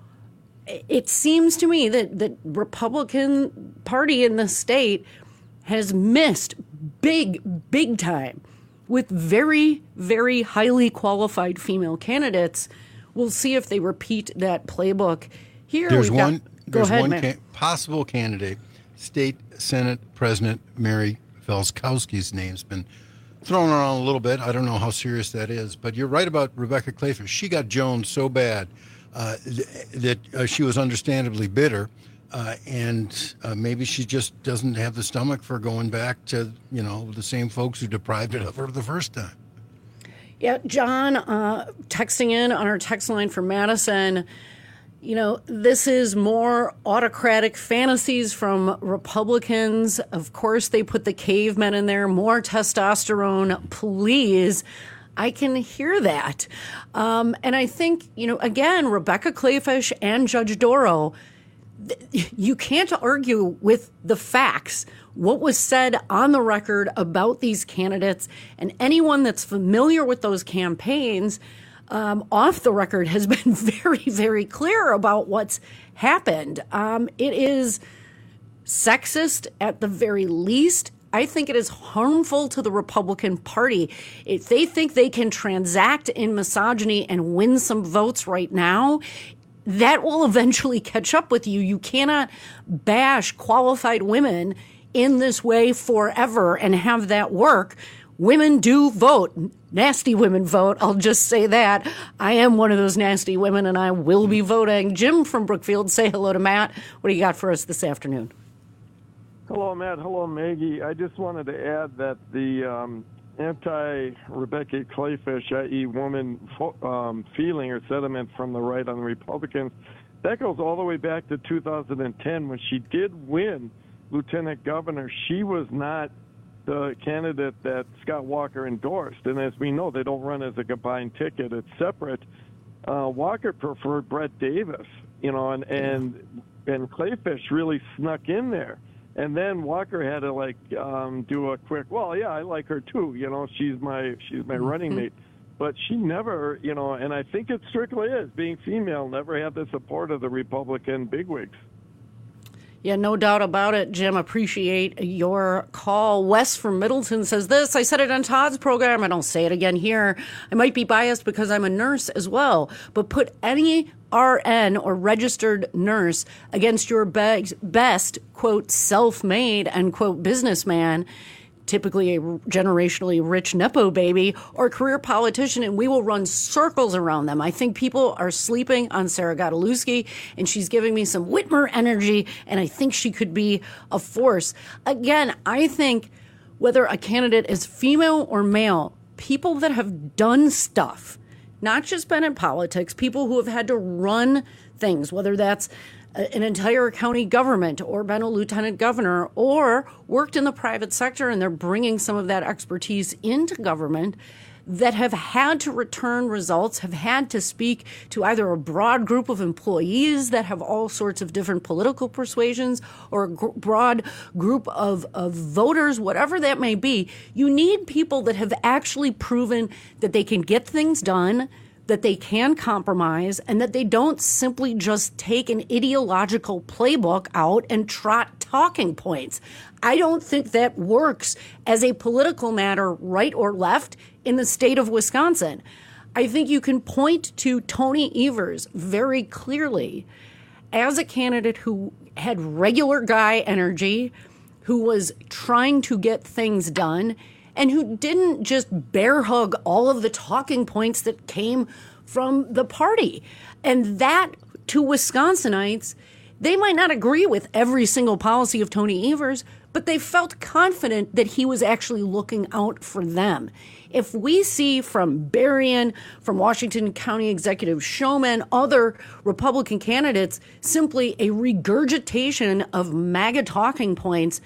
It seems to me that the Republican Party in the state has missed big, big time with very, very highly qualified female candidates. We'll see if they repeat that playbook here. There's We've got, one, go there's ahead, one man. ca- possible candidate. State Senate President Mary Felskowski's name's been thrown around a little bit. I don't know how serious that is, but you're right about Rebecca Kleefisch. She got Jones so bad Uh, th- that uh, she was understandably bitter, uh, and uh, maybe she just doesn't have the stomach for going back to, you know, the same folks who deprived it of her the first time. Yeah, John, uh, texting in on our text line for Madison, you know, this is more autocratic fantasies from Republicans. Of course, they put the cavemen in there, more testosterone, please. I can hear that. Um, and I think, you know, again, Rebecca Kleefisch and Judge Dorow, th- you can't argue with the facts. What was said on the record about these candidates, and anyone that's familiar with those campaigns um, off the record has been very, very clear about what's happened. Um, it is sexist at the very least. I think it is harmful to the Republican Party. If they think they can transact in misogyny and win some votes right now, that will eventually catch up with you. You cannot bash qualified women in this way forever and have that work. Women do vote. Nasty women vote. I'll just say that. I am one of those nasty women, and I will be voting. Jim from Brookfield, say hello to Matt. What do you got for us this afternoon? Hello, Matt. Hello, Maggie. I just wanted to add that the um, anti-Rebecca Kleefisch, that is woman um, feeling or sentiment from the right on the Republicans, that goes all the way back to two thousand ten when she did win lieutenant governor. She was not the candidate that Scott Walker endorsed. And as we know, they don't run as a combined ticket. It's separate. Uh, Walker preferred Brett Davis, you know, and, and, and Kleefisch really snuck in there. And then Walker had to like um, do a quick, well, yeah, I like her too. You know, she's my she's my running mate. But she never, you know, and I think it strictly is being female, never had the support of the Republican bigwigs. Yeah, no doubt about it, Jim. Appreciate your call. Wes from Middleton says this. I said it on Todd's program. I don't say it again here. I might be biased because I'm a nurse as well, but put any R N or registered nurse against your be- best, quote, self-made, end quote, businessman, typically a generationally rich Nepo baby, or career politician, and we will run circles around them. I think people are sleeping on Sarah Godlewski, and she's giving me some Whitmer energy, and I think she could be a force. Again, I think whether a candidate is female or male, people that have done stuff, not just been in politics, people who have had to run things, whether that's an entire county government or been a lieutenant governor or worked in the private sector, and they're bringing some of that expertise into government, that have had to return results, have had to speak to either a broad group of employees that have all sorts of different political persuasions or a gr- broad group of, of voters, whatever that may be. You need people that have actually proven that they can get things done, that they can compromise, and that they don't simply just take an ideological playbook out and trot talking points. I don't think that works as a political matter, right or left, in the state of Wisconsin. I think you can point to Tony Evers very clearly as a candidate who had regular guy energy, who was trying to get things done, and who didn't just bear hug all of the talking points that came from the party. And that, to Wisconsinites, they might not agree with every single policy of Tony Evers, but they felt confident that he was actually looking out for them. If we see from Berrien, from Washington County Executive Showman, other Republican candidates, simply a regurgitation of MAGA talking points,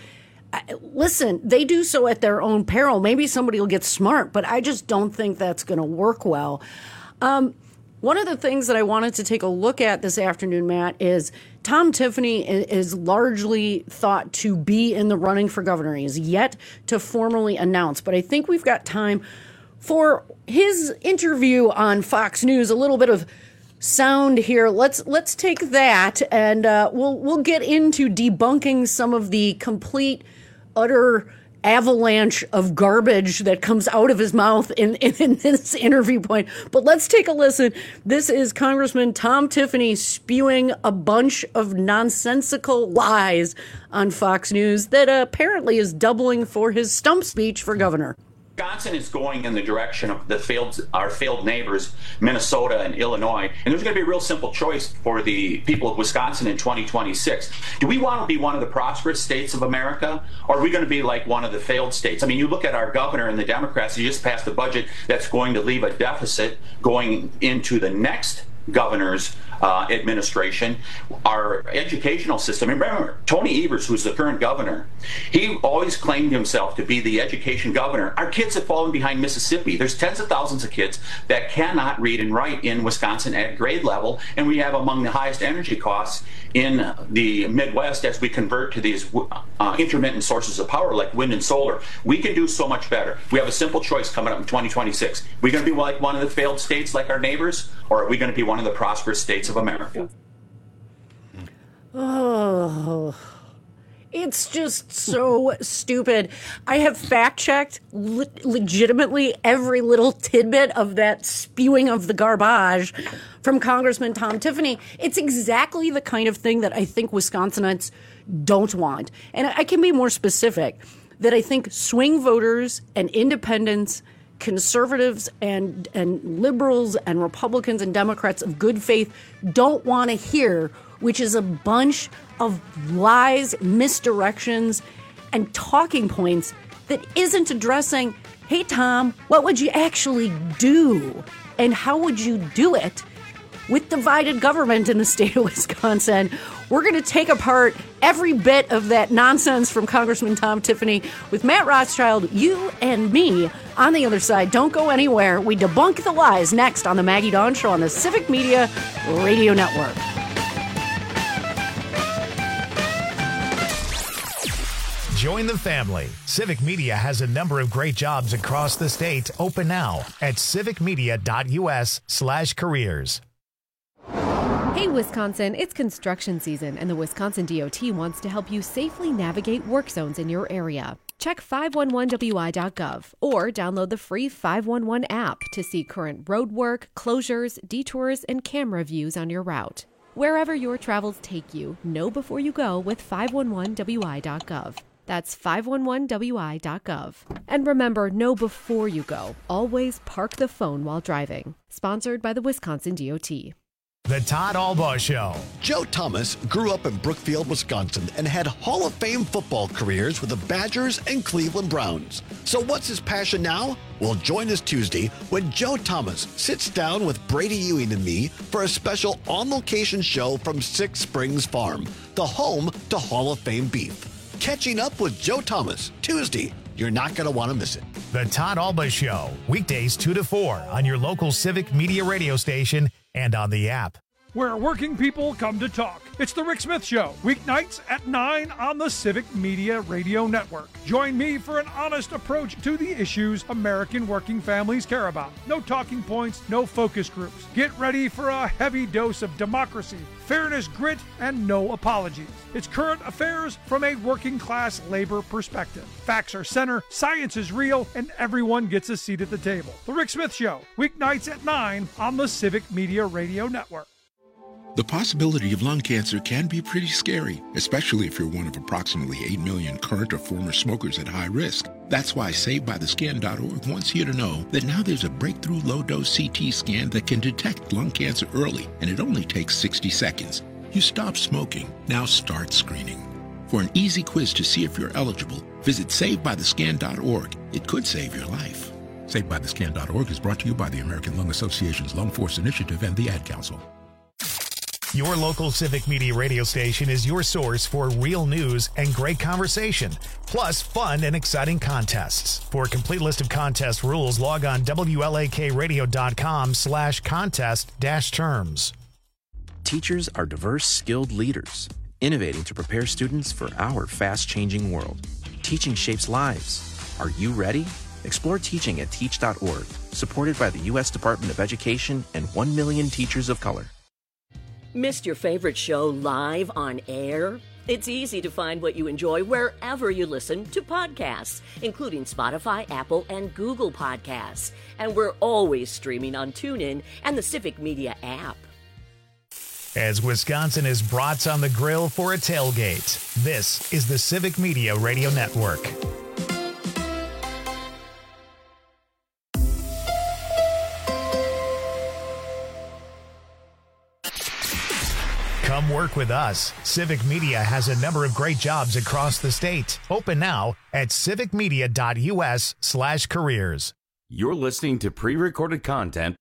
listen, they do so at their own peril. Maybe somebody will get smart, but I just don't think that's going to work well. Um, one of the things that I wanted to take a look at this afternoon, Matt, is Tom Tiffany is largely thought to be in the running for governor. He is yet to formally announce, but I think we've got time for his interview on Fox News. A little bit of sound here. Let's let's take that, and uh, we'll we'll get into debunking some of the complete, utter avalanche of garbage that comes out of his mouth in, in, in this interview point. But let's take a listen. This is Congressman Tom Tiffany spewing a bunch of nonsensical lies on Fox News that uh, apparently is doubling for his stump speech for governor. Wisconsin is going in the direction of the failed, our failed neighbors, Minnesota and Illinois, and there's going to be a real simple choice for the people of Wisconsin in twenty twenty-six. Do we want to be one of the prosperous states of America, or are we going to be like one of the failed states? I mean, you look at our governor and the Democrats, he just passed a budget that's going to leave a deficit going into the next governor's uh, administration. Our educational system, and remember, Tony Evers, who's the current governor, he always claimed himself to be the education governor. Our kids have fallen behind Mississippi. There's tens of thousands of kids that cannot read and write in Wisconsin at grade level, and we have among the highest energy costs in the Midwest as we convert to these uh, intermittent sources of power like wind and solar. We can do so much better. We have a simple choice coming up in twenty twenty-six. Are we going to be like one of the failed states like our neighbors, or are we going to be one of the prosperous states of America? Oh, it's just so stupid. I have fact-checked le- legitimately every little tidbit of that spewing of the garbage from Congressman Tom Tiffany. It's exactly the kind of thing that I think Wisconsinites don't want. And I can be more specific, that I think swing voters and independents, conservatives and and liberals and Republicans and Democrats of good faith don't want to hear, which is a bunch of lies, misdirections, and talking points that isn't addressing, hey, Tom, what would you actually do? And how would you do it with divided government in the state of Wisconsin? We're going to take apart every bit of that nonsense from Congressman Tom Tiffany with Matt Rothschild, you and me on the other side. Don't go anywhere. We debunk the lies next on the Maggie Dawn Show on the Civic Media Radio Network. Join the family. Civic Media has a number of great jobs across the state open now at civicmedia.us slash careers. Hey, Wisconsin, it's construction season, and the Wisconsin D O T wants to help you safely navigate work zones in your area. Check five one one W I dot gov or download the free five one one app to see current road work, closures, detours, and camera views on your route. Wherever your travels take you, know before you go with five one one W I dot gov. That's five one one W I dot gov. And remember, know before you go. Always park the phone while driving. Sponsored by the Wisconsin D O T. The Todd Albaugh Show. Joe Thomas grew up in Brookfield, Wisconsin, and had Hall of Fame football careers with the Badgers and Cleveland Browns. So what's his passion now? Well, join us Tuesday when Joe Thomas sits down with Brady Ewing and me for a special on-location show from Six Springs Farm, the home to Hall of Fame beef. Catching up with Joe Thomas, Tuesday. You're not going to want to miss it. The Todd Albaugh Show, weekdays two to four on your local Civic Media radio station and on the app. Where working people come to talk. It's the Rick Smith Show, weeknights at nine on the Civic Media Radio Network. Join me for an honest approach to the issues American working families care about. No talking points, no focus groups. Get ready for a heavy dose of democracy, fairness, grit, and no apologies. It's current affairs from a working class labor perspective. Facts are center, science is real, and everyone gets a seat at the table. The Rick Smith Show, weeknights at nine on the Civic Media Radio Network. The possibility of lung cancer can be pretty scary, especially if you're one of approximately eight million current or former smokers at high risk. That's why Saved By The Scan dot org wants you to know that now there's a breakthrough low-dose C T scan that can detect lung cancer early, and it only takes sixty seconds. You stop smoking, now start screening. For an easy quiz to see if you're eligible, visit Saved By The Scan dot org. It could save your life. Saved By The Scan dot org is brought to you by the American Lung Association's Lung Force Initiative and the Ad Council. Your local Civic Media radio station is your source for real news and great conversation, plus fun and exciting contests. For a complete list of contest rules, log on W L A K radio dot com slash contest dash terms. Teachers are diverse, skilled leaders, innovating to prepare students for our fast-changing world. Teaching shapes lives. Are you ready? Explore teaching at teach dot org, supported by the U S Department of Education and one million teachers of color. Missed your favorite show live on air? It's easy to find what you enjoy wherever you listen to podcasts, including Spotify, Apple, and Google Podcasts. And we're always streaming on TuneIn and the Civic Media app. As Wisconsin is brats on the grill for a tailgate, this is the Civic Media Radio Network. Come work with us. Civic Media has a number of great jobs across the state. Open now at civic media dot U S slash careers. You're listening to pre-recorded content.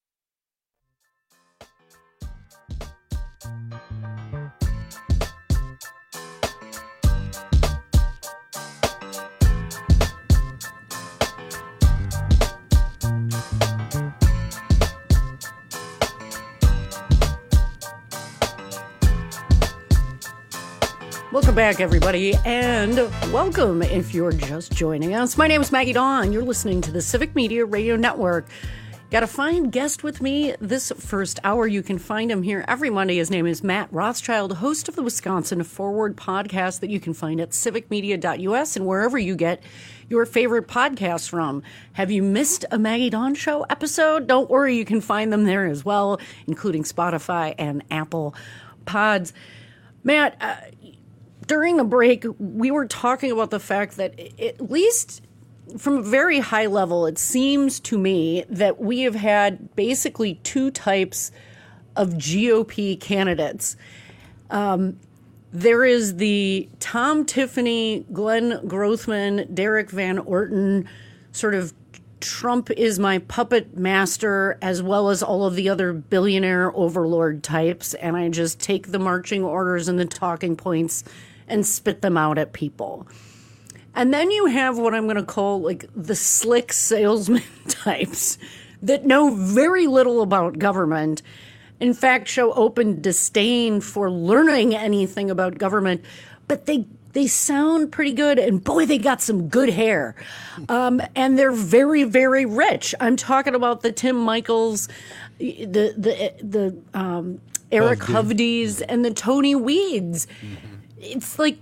Welcome back, everybody, and welcome if you're just joining us. My name is Maggie Dawn. You're listening to the Civic Media Radio Network. Got a fine guest with me this first hour. You can find him here every Monday. His name is Matt Rothschild, host of the Wisconsin Forward podcast that you can find at civic media dot U S and wherever you get your favorite podcasts from. Have you missed a Maggie Dawn Show episode? Don't worry, you can find them there as well, including Spotify and Apple Pods. Matt, uh, during the break, we were talking about the fact that, at least from a very high level, it seems to me that we have had basically two types of G O P candidates. Um, there is the Tom Tiffany, Glenn Grothman, Derek Van Orton sort of Trump is my puppet master, as well as all of the other billionaire overlord types, and I just take the marching orders and the talking points and spit them out at people. And then you have what I'm going to call like the slick salesman types that know very little about government, in fact show open disdain for learning anything about government, but they they sound pretty good, and boy, they got some good hair. Um, and they're very, very rich. I'm talking about the Tim Michels, the the the um, Eric Hovde. Hovdes, and the Tony Weeds. Mm-hmm. It's like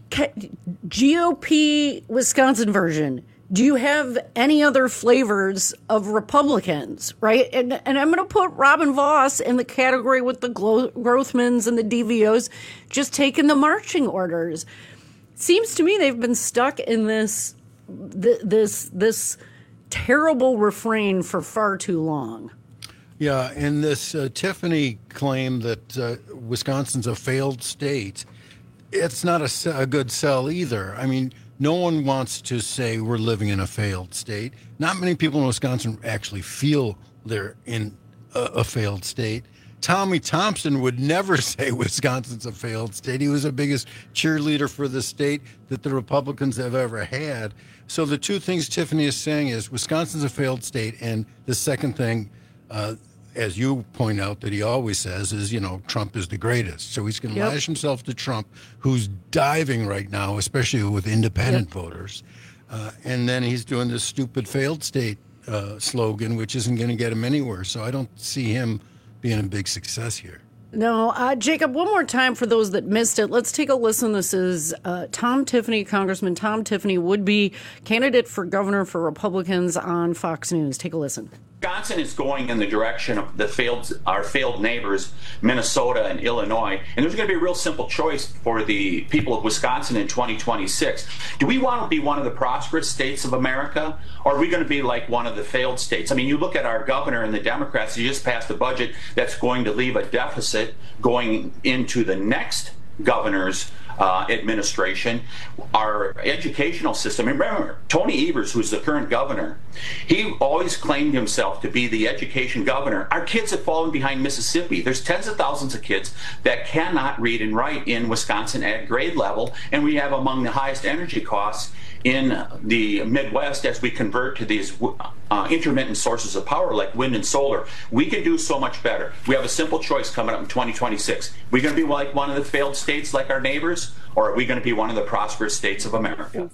G O P Wisconsin version. Do you have any other flavors of Republicans, right? And and I'm going to put Robin Voss in the category with the Glo- Grothmans and the D V Os, just taking the marching orders. Seems to me they've been stuck in this th- this this terrible refrain for far too long. Yeah, and this uh, Tiffany claim that uh, Wisconsin's a failed state, it's not a, a good sell either. I mean, no one wants to say we're living in a failed state. Not many people in Wisconsin actually feel they're in a, a failed state. Tommy Thompson would never say Wisconsin's a failed state. He was the biggest cheerleader for the state that the Republicans have ever had. So the two things Tiffany is saying is Wisconsin's a failed state, and the second thing, uh, as you point out, that he always says is, you know, Trump is the greatest. So he's going to Yep. lash himself to Trump, who's diving right now, especially with independent Yep. voters. Uh, and then he's doing this stupid failed state uh, slogan, which isn't going to get him anywhere. So I don't see him being a big success here. No, uh, Jacob, one more time for those that missed it. Let's take a listen. This is uh, Tom Tiffany, Congressman Tom Tiffany, would-be candidate for governor for Republicans on Fox News. Take a listen. Wisconsin is going in the direction of the failed, our failed neighbors, Minnesota and Illinois, and there's going to be a real simple choice for the people of Wisconsin in twenty twenty-six. Do we want to be one of the prosperous states of America, or are we going to be like one of the failed states? I mean, you look at our governor and the Democrats, he just passed a budget that's going to leave a deficit going into the next governor's uh, administration. Our educational system, remember, Tony Evers, who's the current governor, he always claimed himself to be the education governor. Our kids have fallen behind Mississippi. There's tens of thousands of kids that cannot read and write in Wisconsin at grade level, and we have among the highest energy costs in the Midwest as we convert to these uh, intermittent sources of power like wind and solar. We can do so much better. We have a simple choice coming up in twenty twenty-six. Are we going to be like one of the failed states like our neighbors, or are we going to be one of the prosperous states of America?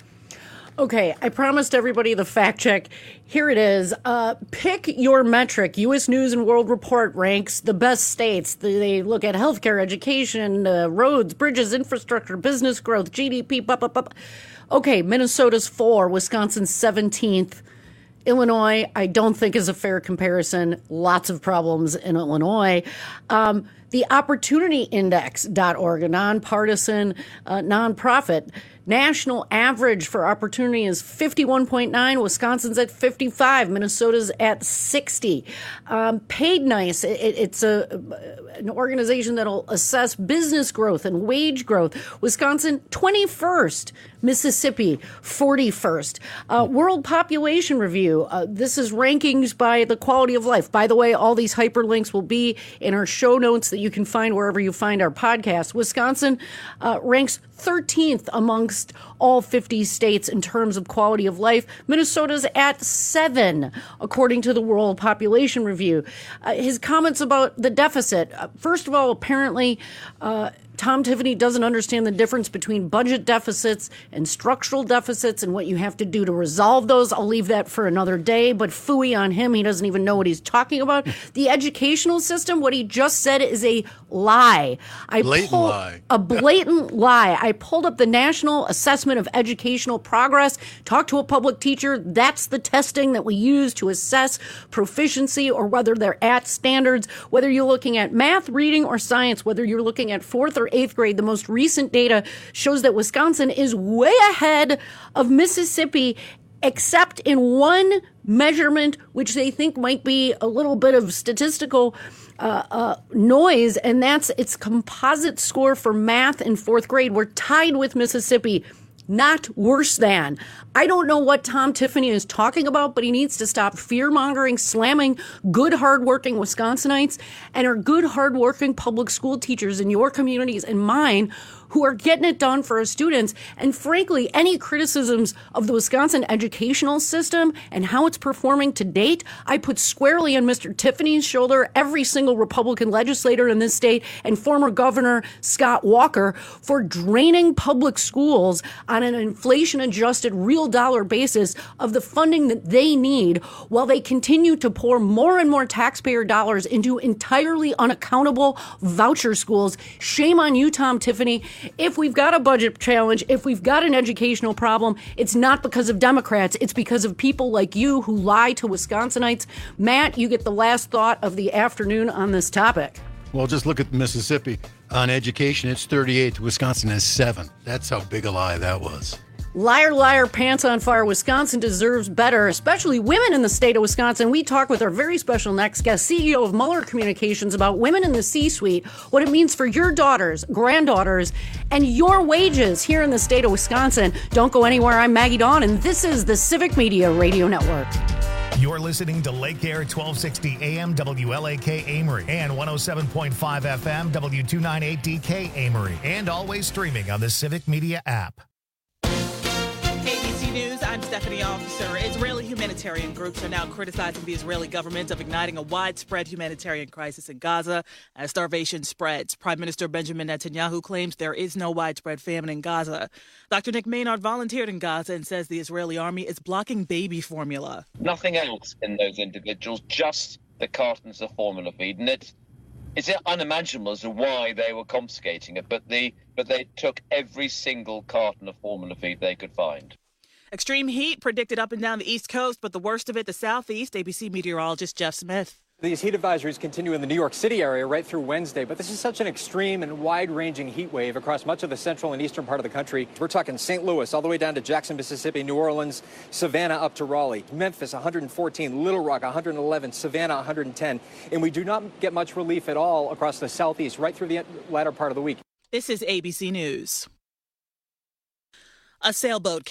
Okay, I promised everybody the fact check. Here it is. Uh, pick your metric. U S News and World Report ranks the best states. They look at healthcare, education, uh, roads, bridges, infrastructure, business growth, G D P, blah, blah, blah. Okay, Minnesota's four, Wisconsin's seventeenth. Illinois, I don't think is a fair comparison. Lots of problems in Illinois. Um, the opportunity index dot org, a nonpartisan uh, nonprofit, national average for opportunity is fifty-one point nine. Wisconsin's at fifty-five. Minnesota's at sixty. Um, Paid Nice, it, it's a an organization that'll assess business growth and wage growth. Wisconsin, twenty-first. Mississippi, forty-first. Uh, World Population Review, uh, this is rankings by the quality of life. By the way, all these hyperlinks will be in our show notes that you can find wherever you find our podcast. Wisconsin uh, ranks thirteenth amongst all fifty states in terms of quality of life. Minnesota's at seven, according to the World Population Review. Uh, his comments about the deficit. Uh, first of all, apparently, uh, Tom Tiffany doesn't understand the difference between budget deficits and structural deficits and what you have to do to resolve those. I'll leave that for another day, but phooey on him. He doesn't even know what he's talking about. The educational system, what he just said is a lie. I Blatant pulled, lie. A blatant lie. I pulled up the National Assessment of Educational Progress, talked to a public teacher. That's the testing that we use to assess proficiency or whether they're at standards, whether you're looking at math, reading, or science, whether you're looking at fourth or eighth grade. The most recent data shows that Wisconsin is way ahead of Mississippi, except in one measurement, which they think might be a little bit of statistical uh, uh, noise, and that's its composite score for math in fourth grade. We're tied with Mississippi. Not worse than. I don't know what Tom Tiffany is talking about, but he needs to stop fear-mongering, slamming good, hardworking Wisconsinites and our good, hardworking public school teachers in your communities and mine who are getting it done for our students. And frankly, any criticisms of the Wisconsin educational system and how it's performing to date, I put squarely on Mister Tiffany's shoulder, every single Republican legislator in this state, and former Governor Scott Walker for draining public schools on an inflation-adjusted real dollar basis of the funding that they need while they continue to pour more and more taxpayer dollars into entirely unaccountable voucher schools. Shame on you, Tom Tiffany. If we've got a budget challenge, if we've got an educational problem, it's not because of Democrats. It's because of people like you who lie to Wisconsinites. Matt, you get the last thought of the afternoon on this topic. Well, just look at Mississippi. On education, it's thirty-eight. Wisconsin has seven. That's how big a lie that was. Liar, liar, pants on fire. Wisconsin deserves better, especially women in the state of Wisconsin. We talk with our very special next guest, C E O of Mueller Communications, about women in the C-suite, what it means for your daughters, granddaughters, and your wages here in the state of Wisconsin. Don't go anywhere. I'm Maggie Dawn, and this is the Civic Media Radio Network. You're listening to Lake Air twelve sixty A M W L A K Amory and one oh seven point five F M W two ninety-eight D K Amory, and always streaming on the Civic Media app. A B C News, I'm Stephanie Officer. Israeli humanitarian groups are now criticizing the Israeli government of igniting a widespread humanitarian crisis in Gaza as starvation spreads. Prime Minister Benjamin Netanyahu claims there is no widespread famine in Gaza. Doctor Nick Maynard volunteered in Gaza and says the Israeli army is blocking baby formula. Nothing else in those individuals, just the cartons of formula feed. And it's, it's unimaginable as to why they were confiscating it, but, the, but they took every single carton of formula feed they could find. Extreme heat predicted up and down the East Coast, but the worst of it, the Southeast. A B C meteorologist Jeff Smith. These heat advisories continue in the New York City area right through Wednesday, but this is such an extreme and wide-ranging heat wave across much of the central and eastern part of the country. We're talking Saint Louis all the way down to Jackson, Mississippi, New Orleans, Savannah up to Raleigh, Memphis one hundred fourteen, Little Rock one hundred eleven, Savannah one hundred ten, and we do not get much relief at all across the southeast right through the latter part of the week. This is A B C News. A sailboat